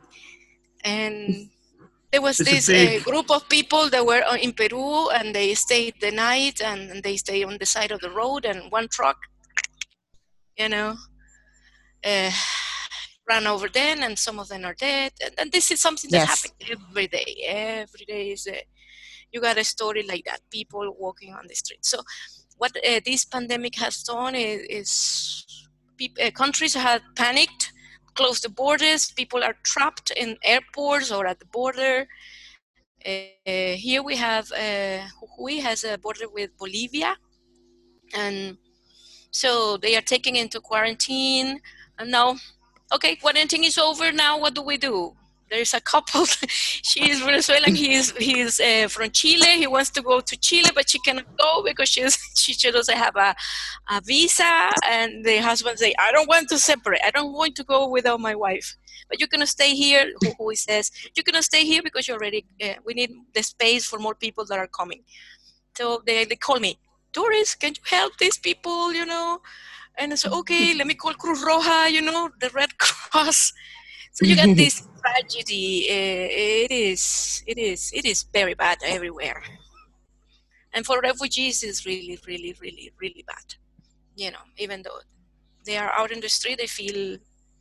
And there was It's a this uh, big- group of people that were uh, in Peru, and they stayed the night, and, and they stay on the side of the road, and one truck, you know, uh, ran over them, and some of them are dead. And, and this is something that Yes. happens every day. Every day is a, you got a story like that, people walking on the street. So what uh, this pandemic has done is, is peop- uh, countries have panicked, closed the borders, people are trapped in airports or at the border. Uh, here we have, uh, Jujuy has a border with Bolivia, and so they are taken into quarantine, and now, okay, quarantine is over, now what do we do? There's a couple, she is Venezuelan, he is, he is uh, from Chile, he wants to go to Chile, but she cannot go because she's, she doesn't have a, a visa, and the husband say, I don't want to separate, I don't want to go without my wife. But you're gonna stay here, who, who says, you're gonna stay here because you already, uh, we need the space for more people that are coming. So they, they call me, Doris, can you help these people, you know? And I said, okay, let me call Cruz Roja, you know, the Red Cross. So you got this tragedy. Uh, it is, it is, it is very bad everywhere. And for refugees, it's really, really, really, really bad. You know, even though they are out in the street, they feel,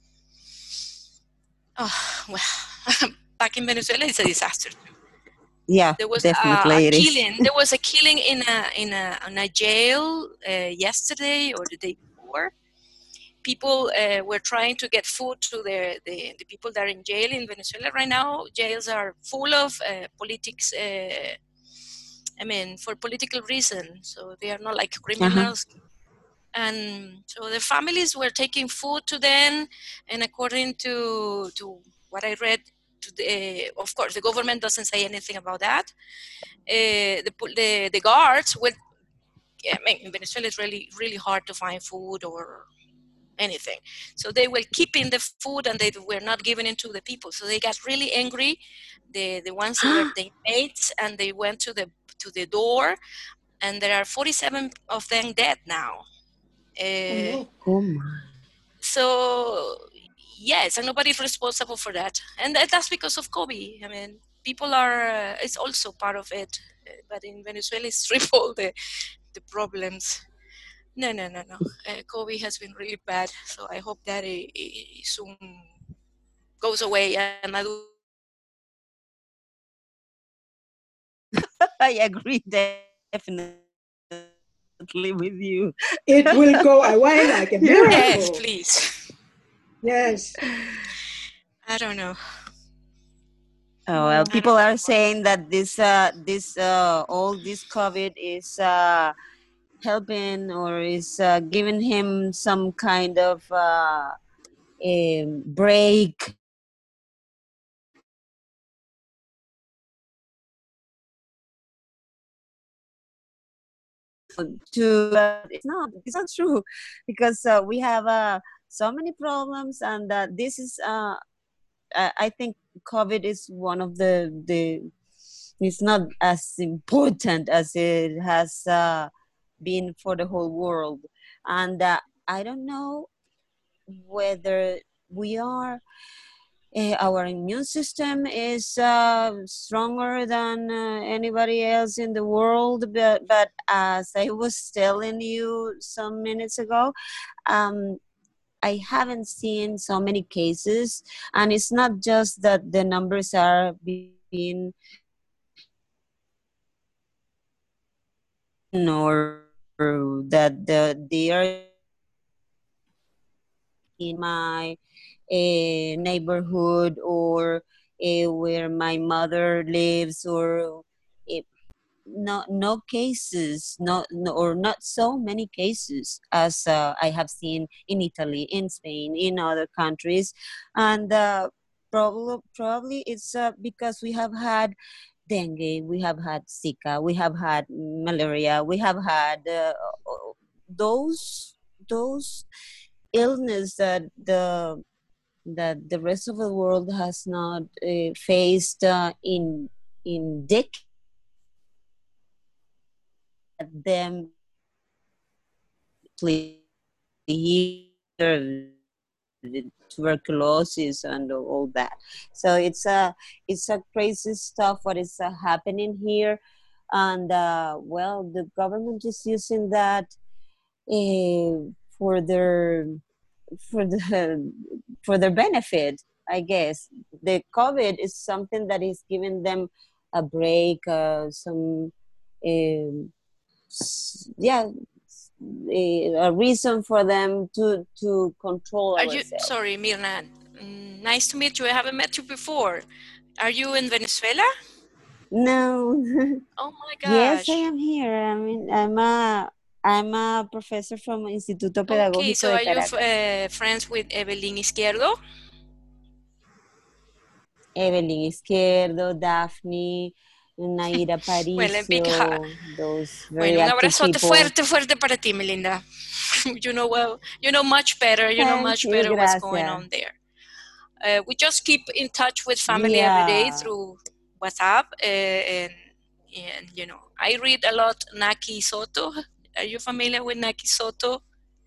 oh, well, back in Venezuela, it's a disaster. Yeah, There was a, definitely a it is. killing. There was a killing in a in a, in a jail uh, yesterday or the day before. People uh, were trying to get food to the, the the people that are in jail in Venezuela right now. Jails are full of uh, politics. Uh, I mean, for political reasons. So they are not like criminals. And so the families were taking food to them, and according to to what I read. To the, of course, the government doesn't say anything about that. Uh, the, the the guards were, yeah, I mean, in Venezuela it's really really hard to find food or anything. So they were keeping the food and they were not giving it to the people. So they got really angry, the the ones that were the inmates, and they went to the to the door, and there are forty-seven of them dead now. Uh, Oh my. so yes, and nobody's responsible for that, and that, that's because of COVID. I mean, people are. Uh, it's also part of it, uh, but in Venezuela, it's triple the the problems. No, no, no, no. Uh, COVID has been really bad, so I hope that it, it soon goes away. And I do. I agree definitely with you. It will go away like a miracle. Yes, please. Yes. I don't know. Oh well, people are saying that this uh this uh all this COVID is uh helping or is uh, giving him some kind of uh a break to uh, it's not it's not true because uh, we have uh so many problems and uh, this is uh I I think COVID is one of the the it's not as important as it has uh, been for the whole world, and uh, I don't know whether we are uh, our immune system is uh, stronger than uh, anybody else in the world, but but as I was telling you some minutes ago, um, I haven't seen so many cases, and it's not just that the numbers are being or that the, they are in my uh, neighborhood or uh, where my mother lives or uh, no no cases no, no or not so many cases as uh, I have seen in Italy, in Spain, in other countries, and uh, probably probably it's uh, because we have had dengue, we have had Zika, we have had malaria, we have had uh, those those illness that the that the rest of the world has not uh, faced uh, in in decades. Them here tuberculosis and all that. So it's a it's a crazy stuff what is uh, happening here, and uh, well, the government is using that uh, for their for the for their benefit, I guess. The COVID is something that is giving them a break, uh, some um, yeah, a, a reason for them to to control Are ourselves. you sorry, Mirna? Mm, nice to meet you. I haven't met you before. Are you in Venezuela? No. Oh my Yes, gosh. I am here. I mean, I'm a I'm a professor from Instituto Okay, Pedagógico so de are you Caracas. uh, friends with Evelyn Izquierdo? Evelyn Izquierdo, Daphne, Naira Well, a big hug. Paricio, those very Bueno, un active abrazote people. fuerte, fuerte para ti, Melinda. You know well, you know much better. You know Thank much you, better what's gracias. going on there. Uh, we just keep in touch with family Yeah. every day through WhatsApp, uh, and and you know, I read a lot Naki Soto. Are you familiar with Naki Soto?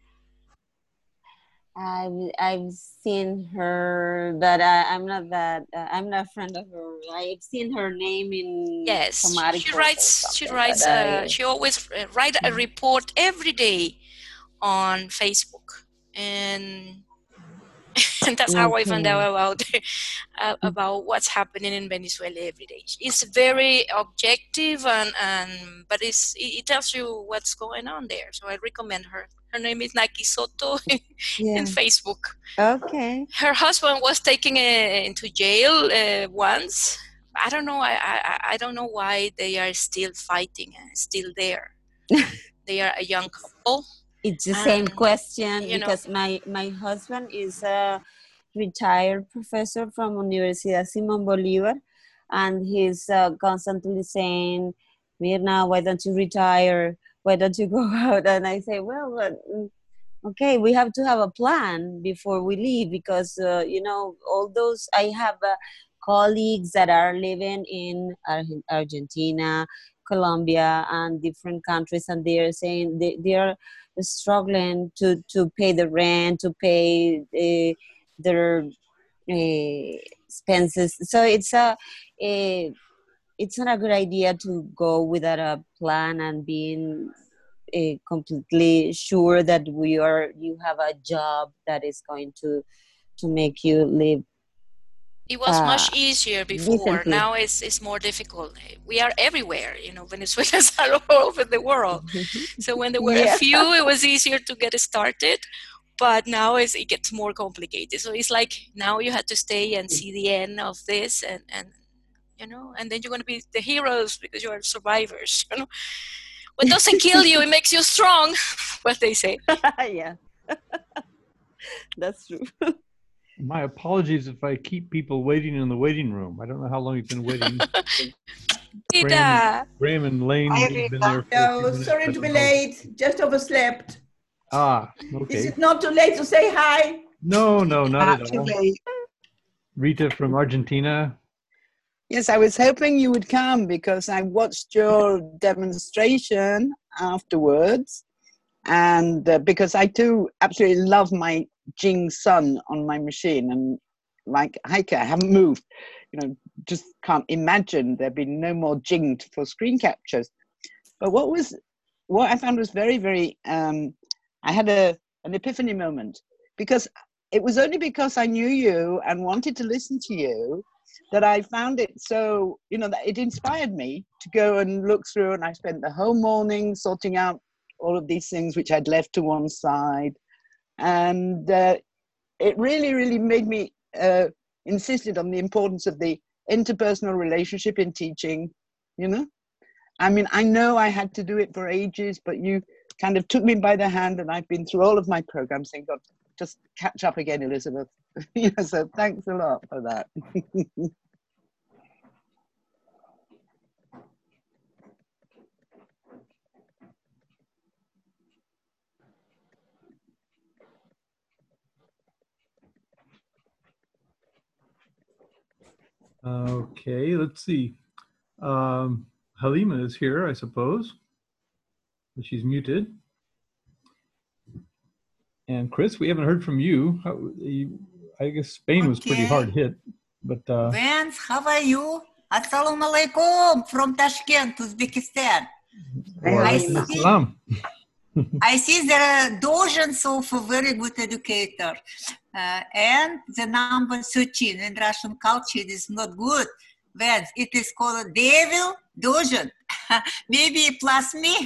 I've I've seen her, but I, I'm not that. Uh, I'm not a friend of her. I've seen her name in Yes, some she, articles she or writes. She something, writes. but Uh, I- she always uh, write a report every day on Facebook, and and that's how I found Okay. out about uh, about what's happening in Venezuela every day. It's very objective, and, and but it's it, it tells you what's going on there. So I recommend her. Her name is Naki Soto Yeah. in Facebook. Okay. Her husband was taken uh, into jail uh, once. I don't know. I, I I don't know why they are still fighting and still there. They are a young couple. It's the same And, question you know, because my my husband is a retired professor from Universidad Simón Bolívar, and he's uh, constantly saying, "Mirna, why don't you retire? Why don't you go out?" And I say, "Well, but, mm, okay, we have to have a plan before we leave because uh, you know all those I have uh, colleagues that are living in Ar- Argentina, Colombia and different countries, and they are saying they, they are struggling to, to pay the rent, to pay uh, their uh, expenses. So it's a, a it's not a good idea to go without a plan and being uh, completely sure that we are you have a job that is going to to make you live. It was uh, much easier before. decently. Now it's it's more difficult. We are everywhere, you know. Venezuelans are all over the world. So when there were Yeah. a few, it was easier to get started. But now it's, it gets more complicated. So it's like now you have to stay and see the end of this, and, and you know, and then you're going to be the heroes because you are survivors. You know, what doesn't kill you, it makes you strong. What they say. Yeah. That's true. My apologies if I keep people waiting in the waiting room. I don't know how long you've been waiting. Graham, Rita. Graham and Lane Hi, have been Rita. there for a few No, minutes, sorry but to be no. late. Just overslept. Ah, Is okay. it not too late to say hi? No, no, not Not at too all. late. Rita from Argentina. Yes, I was hoping you would come because I watched your demonstration afterwards, and uh, because I too absolutely love my Jing Sun on my machine, and like Heike, I haven't moved. You know, just can't imagine there'd be no more Jing for screen captures. But what was what I found was very, very. Um, I had a an epiphany moment because it was only because I knew you and wanted to listen to you that I found it so, you know, that it inspired me to go and look through, and I spent the whole morning sorting out all of these things which I'd left to one side. And uh, it really, really made me uh, insisted on the importance of the interpersonal relationship in teaching, you know? I mean, I know I had to do it for ages, but you kind of took me by the hand, and I've been through all of my programs saying, God, just catch up again, Elizabeth. You know, so thanks a lot for that. Okay, let's see. Um, Halima is here, I suppose. She's muted. And Chris, we haven't heard from you. How, you I guess Spain was pretty Okay. hard hit, but uh, Vance, how are you? Assalamu alaikum from Tashkent, Uzbekistan. I Walaikum see, assalam. I see there are dozens of very good educators. Uh, and the number thirteen in Russian culture is not good. Vance, it is called devil dozen. Maybe plus me.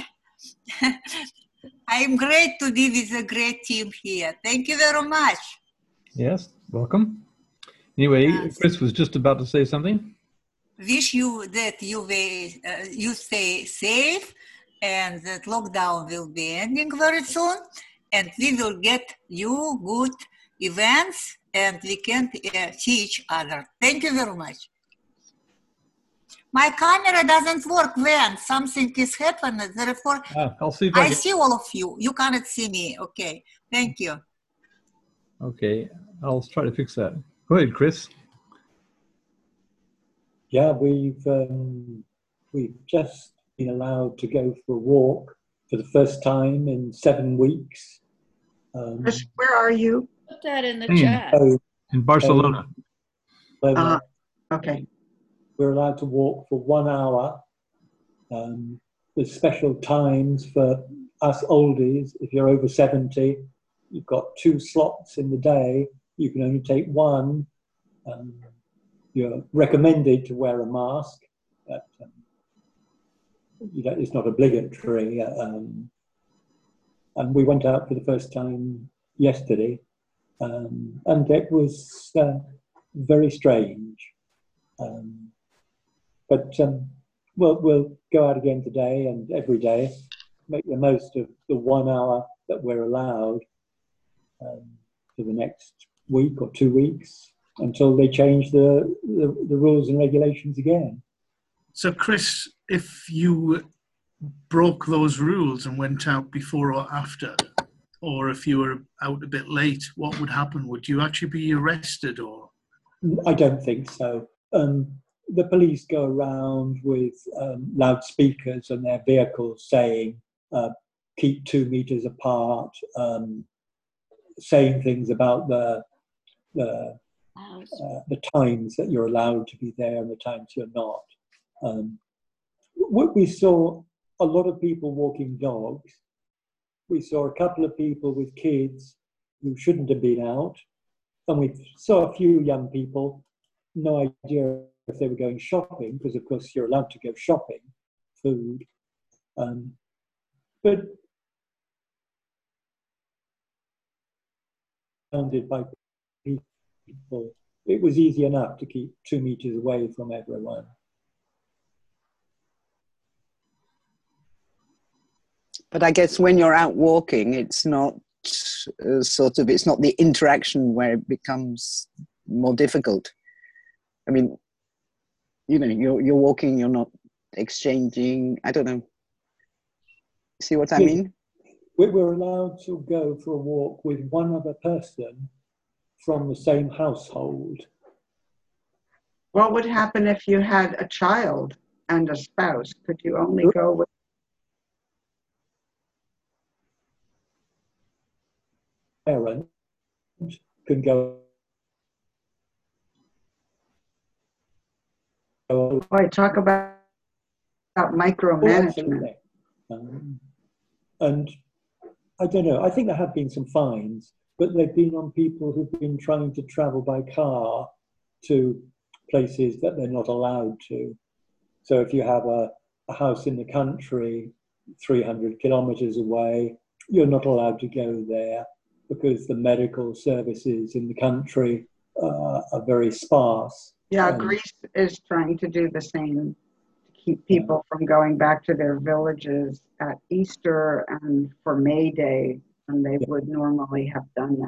I'm great to be with a great team here. Thank you very much. Yes, welcome. Anyway, Yes. Chris was just about to say something. Wish you that you will, uh, you stay safe and that lockdown will be ending very soon, and we will get new good events and we can uh, see each other. Thank you very much. My camera doesn't work when something is happening, therefore Ah, I'll see if I I can. see all of you. You cannot see me. Okay, thank you. Okay, I'll try to fix that. Go ahead, Chris. Yeah, we've um, we've just been allowed to go for a walk for the first time in seven weeks. Um, Chris, where are you? Put that in the Spain. chat. so, In Barcelona. so Uh, okay. we're allowed to walk for one hour. Um, there's special times for us oldies. If you're over seventy, you've got two slots in the day. You can only take one. Um, you're recommended to wear a mask, but um, you know, it's not obligatory. Um, and we went out for the first time yesterday, um, and it was uh, very strange. Um, but um, we'll, we'll go out again today and every day, make the most of the one hour that we're allowed um, for the next week or two weeks until they change the, the, the rules and regulations again. So, Chris, if you broke those rules and went out before or after, or if you were out a bit late, what would happen? Would you actually be arrested or? I don't think so. Um, the police go around with um, loudspeakers on their vehicles saying, uh, keep two meters apart, um, saying things about the, the, uh, the times that you're allowed to be there and the times you're not. Um, what we saw a lot of people walking dogs. We saw a couple of people with kids who shouldn't have been out. And we saw a few young people, no idea if they were going shopping, because of course you're allowed to go shopping, food. Um, but surrounded by people, it was easy enough to keep two meters away from everyone. But I guess when you're out walking, it's not uh, sort of, it's not the interaction where it becomes more difficult. I mean, you know, you're, you're walking, you're not exchanging, I don't know. See what I mean? We're allowed to go for a walk with one other person from the same household. What would happen if you had a child and a spouse? Could you only go with parent can go. Boy, talk about, about micromanagement. Oh, um, and I don't know, I think there have been some fines, but they've been on people who've been trying to travel by car to places that they're not allowed to. So if you have a, a house in the country three hundred kilometers away, you're not allowed to go there because the medical services in the country uh, are very sparse. Yeah, um, Greece is trying to do the same to keep people from going back to their villages at Easter and for May Day, and they would normally have done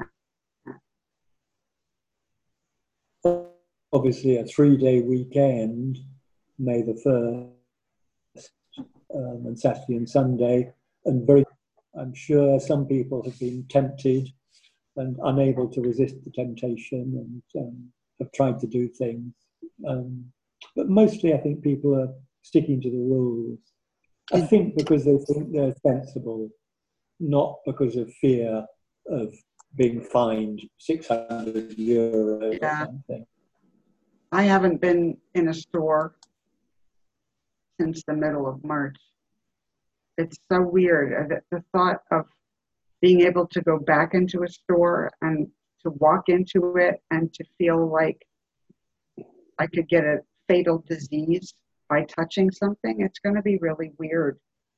that. Obviously, a three-day weekend, May the first, um, and Saturday and Sunday, and very, I'm sure some people have been tempted and unable to resist the temptation and um, have tried to do things. Um, but mostly, I think people are sticking to the rules. I think because they think they're sensible, not because of fear of being fined six hundred euros Yeah. or something. I haven't been in a store since the middle of March. It's so weird. The, the thought of being able to go back into a store and to walk into it and to feel like I could get a fatal disease by touching something, it's going to be really weird.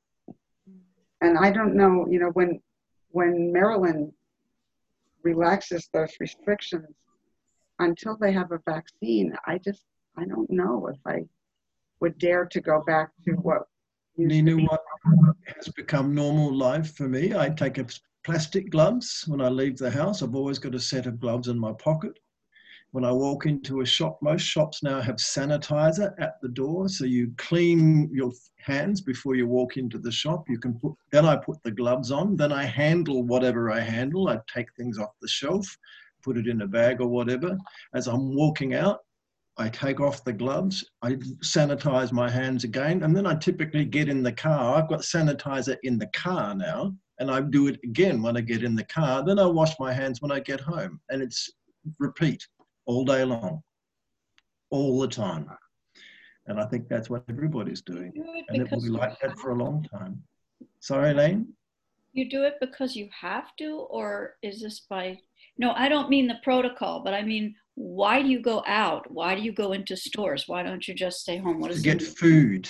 And I don't know, you know, when when Maryland relaxes those restrictions, until they have a vaccine, I just, I don't know if I would dare to go back to what used Nina, to be. what has become normal life for me, I take a plastic gloves when I leave the house. I've always got a set of gloves in my pocket. When I walk into a shop, most shops now have sanitizer at the door, so you clean your hands before you walk into the shop. You can put, then I put the gloves on, then I handle whatever I handle. I take things off the shelf, put it in a bag or whatever. As I'm walking out, I take off the gloves, I sanitize my hands again, and then I typically get in the car. I've got sanitizer in the car now, and I do it again when I get in the car. Then I wash my hands when I get home, and it's repeat all day long, all the time. And I think that's what everybody's doing. And it will be like that for a long time. Sorry, Elaine? You do it because you have to, or is this by, no, I don't mean the protocol, but I mean, why do you go out? Why do you go into stores? Why don't you just stay home? What To is get it? food,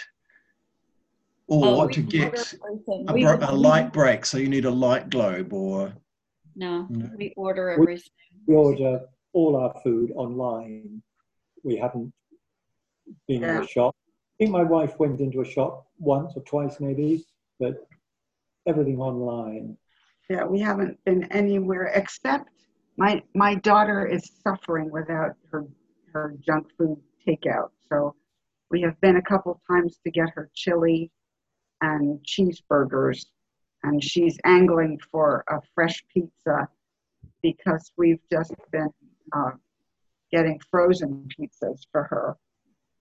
or Oh, to we get order a, We- br- a light break, so you need a light globe, or No, No. we order We- everything. We order all our food online. We haven't been in Yeah. a shop. I think my wife went into a shop once or twice maybe, but everything online. Yeah, we haven't been anywhere except my my daughter is suffering without her her junk food takeout. So we have been a couple times to get her chili and cheeseburgers, and she's angling for a fresh pizza because we've just been uh, getting frozen pizzas for her.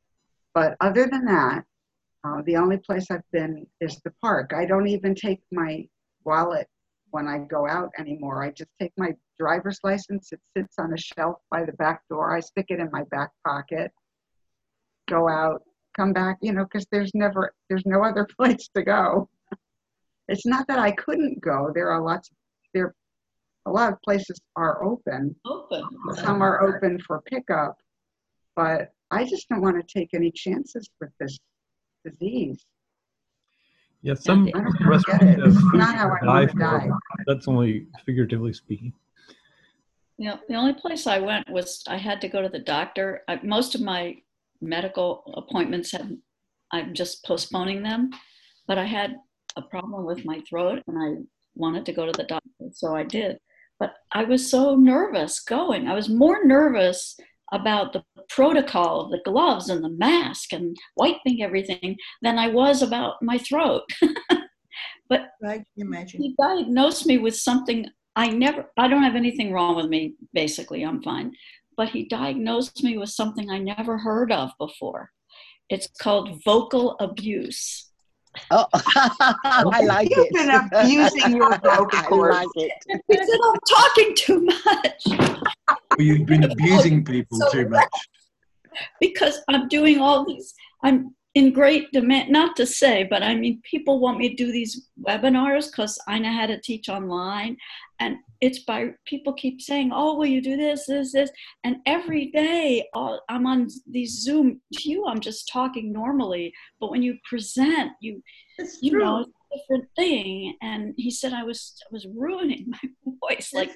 But other than that, uh, the only place I've been is the park. I don't even take my wallet when I go out anymore. I just take my driver's license. It sits on a shelf by the back door. I stick it in my back pocket, go out, come back, you know, because there's never, there's no other place to go. It's not that I couldn't go. There are lots, there, a lot of places are open. Open. Some are open for pickup, but I just don't want to take any chances with this disease. Yeah, some I don't restaurants get it. have It's food not how to I die want to die. for. That's only figuratively speaking. You know, the only place I went was I had to go to the doctor. I, most of my medical appointments have, I'm just postponing them, but I had a problem with my throat and I wanted to go to the doctor, so I did. But I was so nervous going. I was more nervous about the protocol of the gloves and the mask and wiping everything than I was about my throat. But right, imagine. He diagnosed me with something I never, I don't have anything wrong with me, basically, I'm fine. But he diagnosed me with something I never heard of before. It's called vocal abuse. Oh, I like You've it. been abusing your vocal cords. I like it. He said I'm talking too much. You've been abusing people So- too much. Because I'm doing all these, I'm in great demand, not to say, but I mean, people want me to do these webinars because I know how to teach online. And it's by, people keep saying, oh, will you do this, this, this? And every day uh, I'm on these Zoom, to you, I'm just talking normally. But when you present, you, It's you true. know, it's a different thing. And he said I was, I was ruining my voice. Like,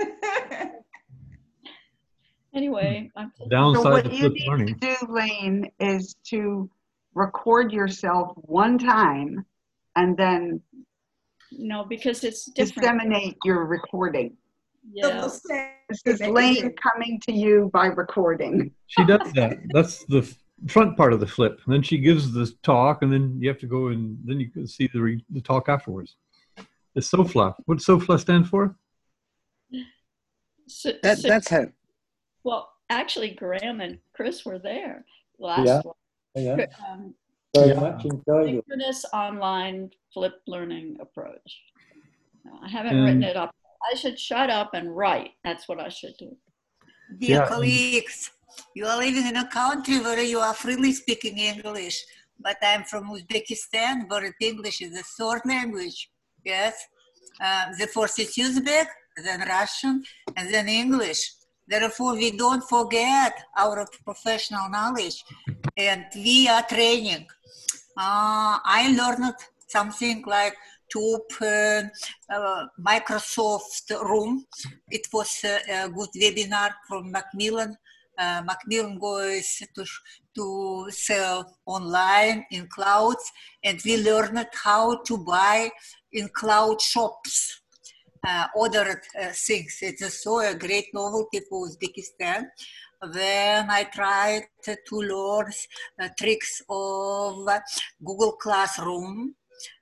anyway, I'm Downside So what of you flipped need learning. to do, Lane, is to record yourself one time and then no, because it's different. disseminate your recording. Yeah. This is Lane coming to you by recording. She does that. That's the f- front part of the flip. And then she gives the talk, and then you have to go and then you can see the, re- the talk afterwards. The SOFLA. What does SOFLA stand for? So, That, so- that's it. well, actually, Graham and Chris were there last Yeah. one. Yeah. Um, Very Yeah. much enjoyed it. synchronous online flipped learning approach. No, I haven't And- written it up. I should shut up and write. That's what I should do. Dear Yeah. colleagues, you are living in a country where you are freely speaking English, but I'm from Uzbekistan, where English is the third language. Yes, uh, the first is Uzbek, then Russian, and then English. Therefore, we don't forget our professional knowledge, and we are training. Uh, I learned something like to open uh, Microsoft Room. It was a, a good webinar from Macmillan. Uh, Macmillan goes to, to sell online in clouds, and we learned how to buy in cloud shops. Uh, ordered uh, things. It's so a great novelty for Uzbekistan. Then I tried to learn uh, tricks of uh, Google Classroom.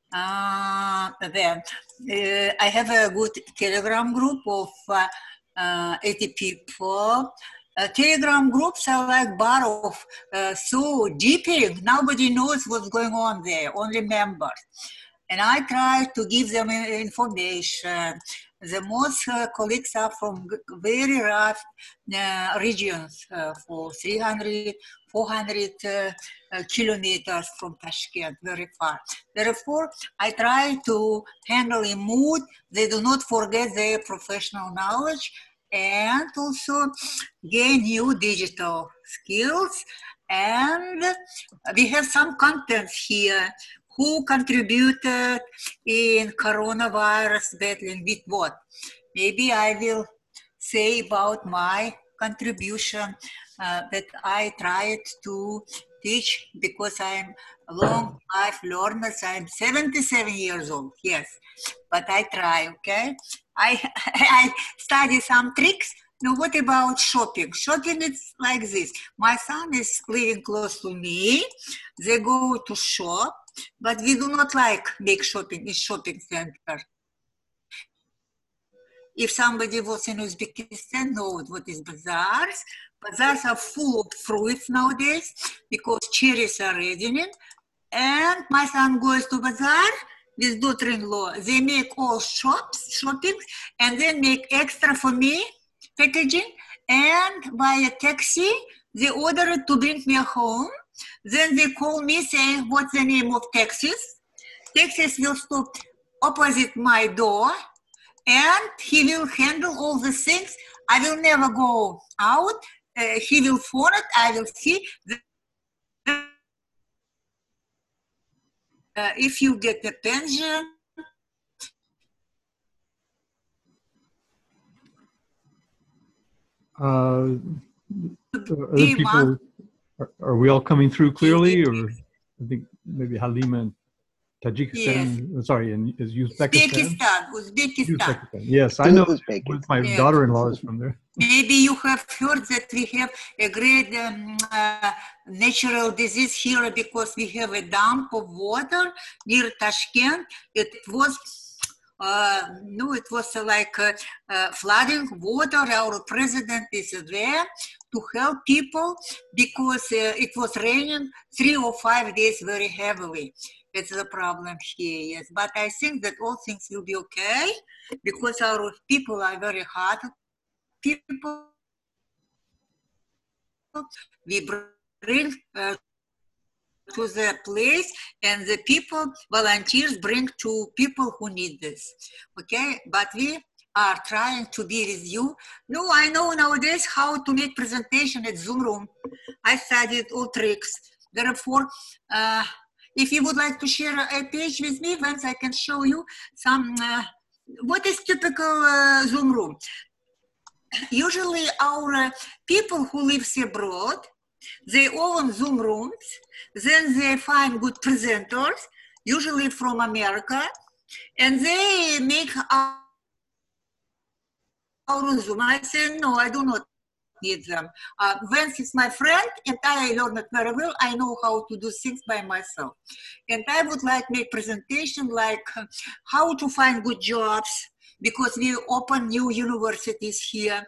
Uh, then uh, I have a good Telegram group of uh, uh, eighty people. Uh, Telegram groups are like bar of uh, so deep, nobody knows what's going on there, only members. And I try to give them information. The most uh, colleagues are from very rough uh, regions, uh, for three hundred, four hundred uh, uh, kilometers from Tashkent, very far. Therefore, I try to handle in mood. They do not forget their professional knowledge and also gain new digital skills. And we have some content here. Who contributed in coronavirus battling with what? Maybe I will say about my contribution uh, that I tried to teach because I'm a long life learner. I'm seventy-seven years old, yes, but I try, okay? I, I study some tricks. Now, what about shopping? Shopping is like this. My son is living close to me. They go to shop, but we do not like big shopping in shopping center. If somebody was in Uzbekistan knows what is bazaars, Bazaars are full of fruits nowadays because cherries are ripening. And my son goes to bazaar with daughter-in-law. They make all shops, shopping, and then make extra for me packaging. And by a taxi, they order it to bring me home. Then they call me saying, what's the name of taxis? Taxis will stop opposite my door, and he will handle all the things. I will never go out. Uh, he will phone it. I will see. Uh, if you get a pension, Uh, other people, are, are we all coming through clearly, or I think maybe Halima in Tajikistan, yes. sorry, in is Uzbekistan? Uzbekistan, Uzbekistan. Uzbekistan. Yes, I know. With my yeah. daughter-in-law is from there. Maybe you have heard that we have a great um, uh, natural disease here because we have a dump of water near Tashkent. It was Uh, no, it was uh, like uh, uh, flooding water. Our president is there to help people because uh, it was raining three or five days very heavily. It's the problem here, yes. But I think that all things will be okay because our people are very hard people. We bring uh, to the place, and the people, volunteers, bring to people who need this, okay? But we are trying to be with you. No, I know nowadays how to make presentation at Zoom room. I studied all tricks. Therefore, uh, if you would like to share a page with me, once I can show you some, uh, what is typical uh, Zoom room? Usually our uh, people who live abroad, they own Zoom rooms, then they find good presenters, usually from America, and they make our, our Zoom. I say, no, I do not need them. Uh, Vance is my friend, and I learned it very well. I know how to do things by myself. And I would like to make presentation like how to find good jobs, because we open new universities here,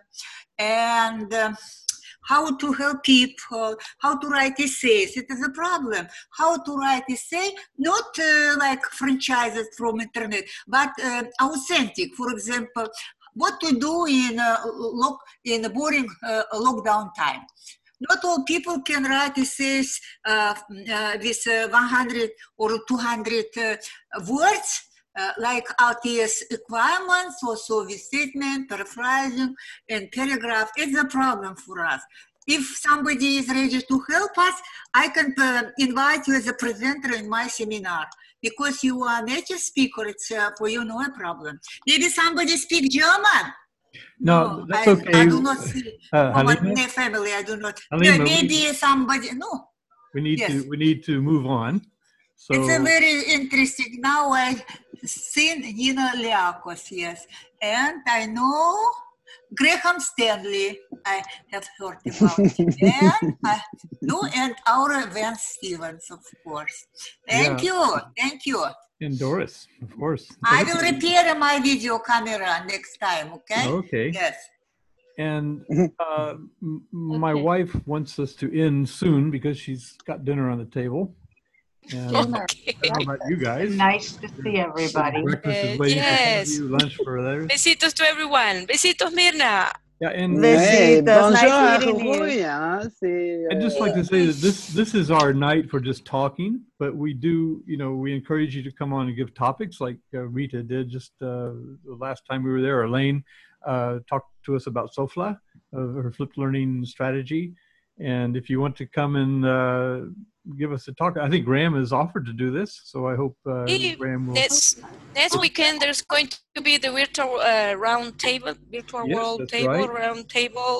and uh, how to help people, how to write essays. It is a problem. How to write essay, not uh, like franchises from internet, but uh, authentic. For example, what to do in a, lock, in a boring uh, lockdown time. Not all people can write essays uh, uh, with uh, one hundred or two hundred uh, words, uh, like R T S requirements, also with statement, paraphrasing, and paragraph. It's a problem for us. If somebody is ready to help us, I can uh, invite you as a presenter in my seminar. Because you are a native speaker, it's uh, for you no problem. Maybe somebody speak German. No, no that's I, okay. I do not see. Uh, For my Halima? family, I do not. Halima, Yeah, maybe we, somebody, no. We need yes. to we need to move on. So It's a very interesting. Now I seen Nina Liakos, yes. And I know Graham Stanley, I have heard about. and I, no, and our Vance Stevens, of course. Thank Yeah. you, thank you. And Doris, of course. I will repair my video camera next time, okay? Okay. Yes. And uh, m- my Okay. wife wants us to end soon because she's got dinner on the table. And Okay. I don't know about you guys. Nice to see everybody. Breakfast is Uh, waiting for some of yes. you, lunch for others. Besitos to everyone. Besitos, Mirna. Yeah, and Hey, Besitos, bonjour, nice meeting you. Rui, hein? C'est, I'd just euh, like to say that this this is our night for just talking, but we do, you know, we encourage you to come on and give topics like uh, Rita did just uh, the last time we were there. Elaine uh, talked to us about SOFLA, uh, her flipped learning strategy. And if you want to come and uh, give us a talk, I think Graham has offered to do this, so I hope uh, Hey, Graham will. Next, next weekend, there's going to be the virtual uh, round table, virtual Yes, world that's table, right. round table.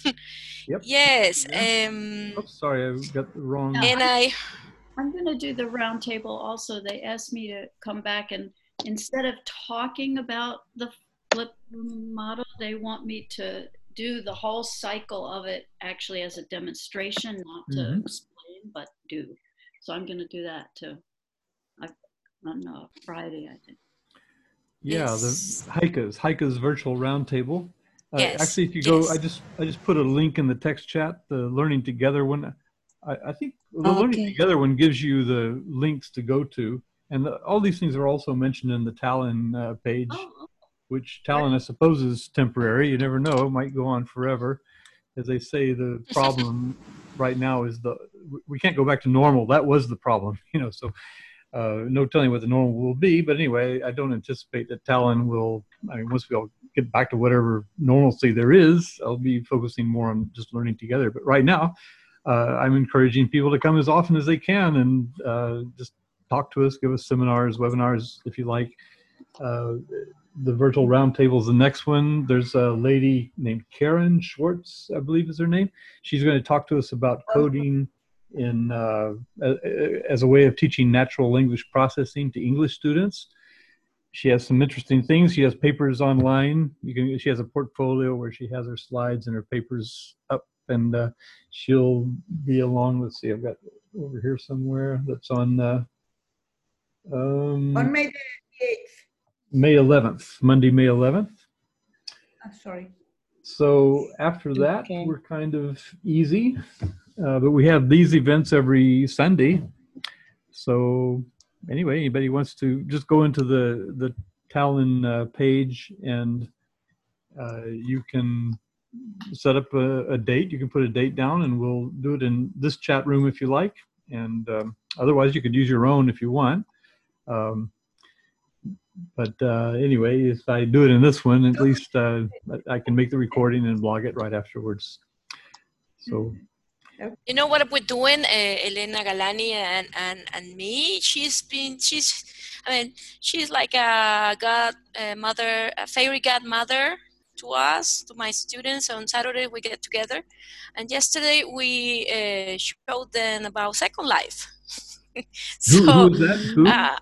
Yep. Yes. Yeah. Um, Oops, sorry, I got the wrong. Now, and I, I'm going to do the round table also. They asked me to come back, and instead of talking about the flip model, they want me to do the whole cycle of it actually as a demonstration, not to Mhm. explain, but do. So I'm going to do that too. I, on uh, Friday, I think. Yeah, Yes. the Heike's Heike's virtual roundtable, Uh, Yes, actually, if you go, yes. I just I just put a link in the text chat. The Learning Together one. I, I think the Learning Okay. Together one gives you the links to go to, and the, all these things are also mentioned in the Talon uh, page, Oh, which Talon I suppose is temporary. You never know; it might go on forever. As they say, the problem right now is the we can't go back to normal. That was the problem, you know. So. Uh, no telling what the normal will be, but anyway, I don't anticipate that Talon will, I mean, once we all get back to whatever normalcy there is, I'll be focusing more on just learning together. But right now, uh, I'm encouraging people to come as often as they can and uh, just talk to us, give us seminars, webinars, if you like. Uh, the virtual roundtable is the next one. There's a lady named Karen Schwartz, I believe is her name. She's going to talk to us about coding in uh, as a way of teaching natural language processing to English students. She has some interesting things. She has papers online. You can. She has a portfolio where she has her slides and her papers up, and uh, she'll be along. Let's see, I've got over here somewhere that's on uh, um, On May the eighth. May eleventh, Monday, May eleventh. I'm sorry. So after that, Okay. we're kind of easy. Uh, but we have these events every Sunday. So anyway, anybody wants to just go into the, the Talon uh, page and uh, you can set up a, a date. You can put a date down and we'll do it in this chat room if you like. And um, otherwise you could use your own if you want. Um, but uh, anyway, if I do it in this one, at least uh, I can make the recording and blog it right afterwards. So. You know what we're doing, uh, Elena Galani and, and, and me? She's been, she's, I mean, she's like a god a mother, a fairy godmother to us, to my students. On Saturday we get together. And yesterday we uh, showed them about Second Life. so, who, who is that? Who? Uh,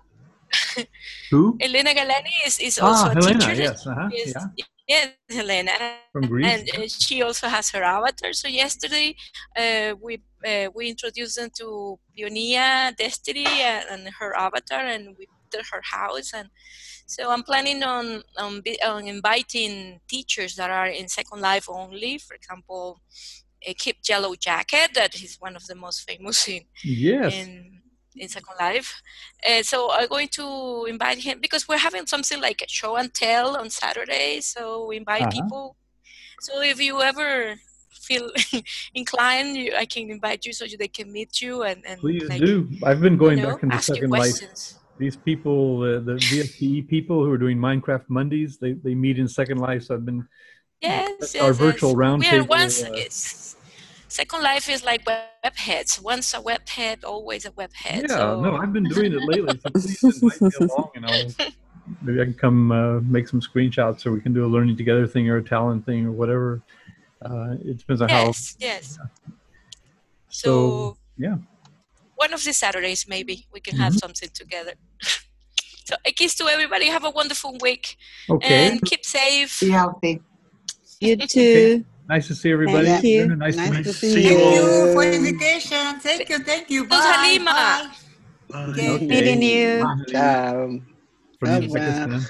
who? Elena Galani is, is Ah, also a Helena, teacher. yes, uh-huh, Is, yeah. Yes, Helena. From Greece. And uh, she also has her avatar. So yesterday uh, we uh, we introduced them to Pionia, Destiny, and, and her avatar, and we did her house. And so I'm planning on on, be, on inviting teachers that are in Second Life only. For example, uh, Kip Yellow Jacket, that is one of the most famous in yes. in in Second Life. Uh, so I'm going to invite him because we're having something like a show and tell on Saturday. So we invite Uh-huh. people. So if you ever feel inclined, you, I can invite you so they can meet you and, and Please like, do. I've been going you know, back into ask you Second Life. questions. These people, uh, the V S T E people who are doing Minecraft Mondays, they, they meet in Second Life. So I've been, Yes, our yes, virtual yes. round We are table. once, Uh, it's, Second Life is like web heads. Once a web head, always a web head. yeah, so. no, I've been doing it lately. So please invite me along and I'll, maybe I can come uh, make some screenshots or we can do a learning together thing or a talent thing or whatever. Uh, it depends on Yes, how. yes. Yeah. So, So, yeah. one of these Saturdays, maybe we can have Mhm. something together. So, a kiss to everybody. Have a wonderful week. Okay. And keep safe. Be healthy. You too. Nice to see everybody. Thank you. Brenda, nice, Nice to meet to you. see Thank you. you for invitation. Thank you, thank you. Adios, Bye. Halima. Bye. Bye. Okay. Okay. Meeting you. Ciao. From Au revoir. Uzbekistan.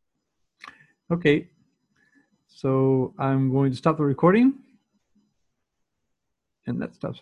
Okay. So I'm going to stop the recording. And that stops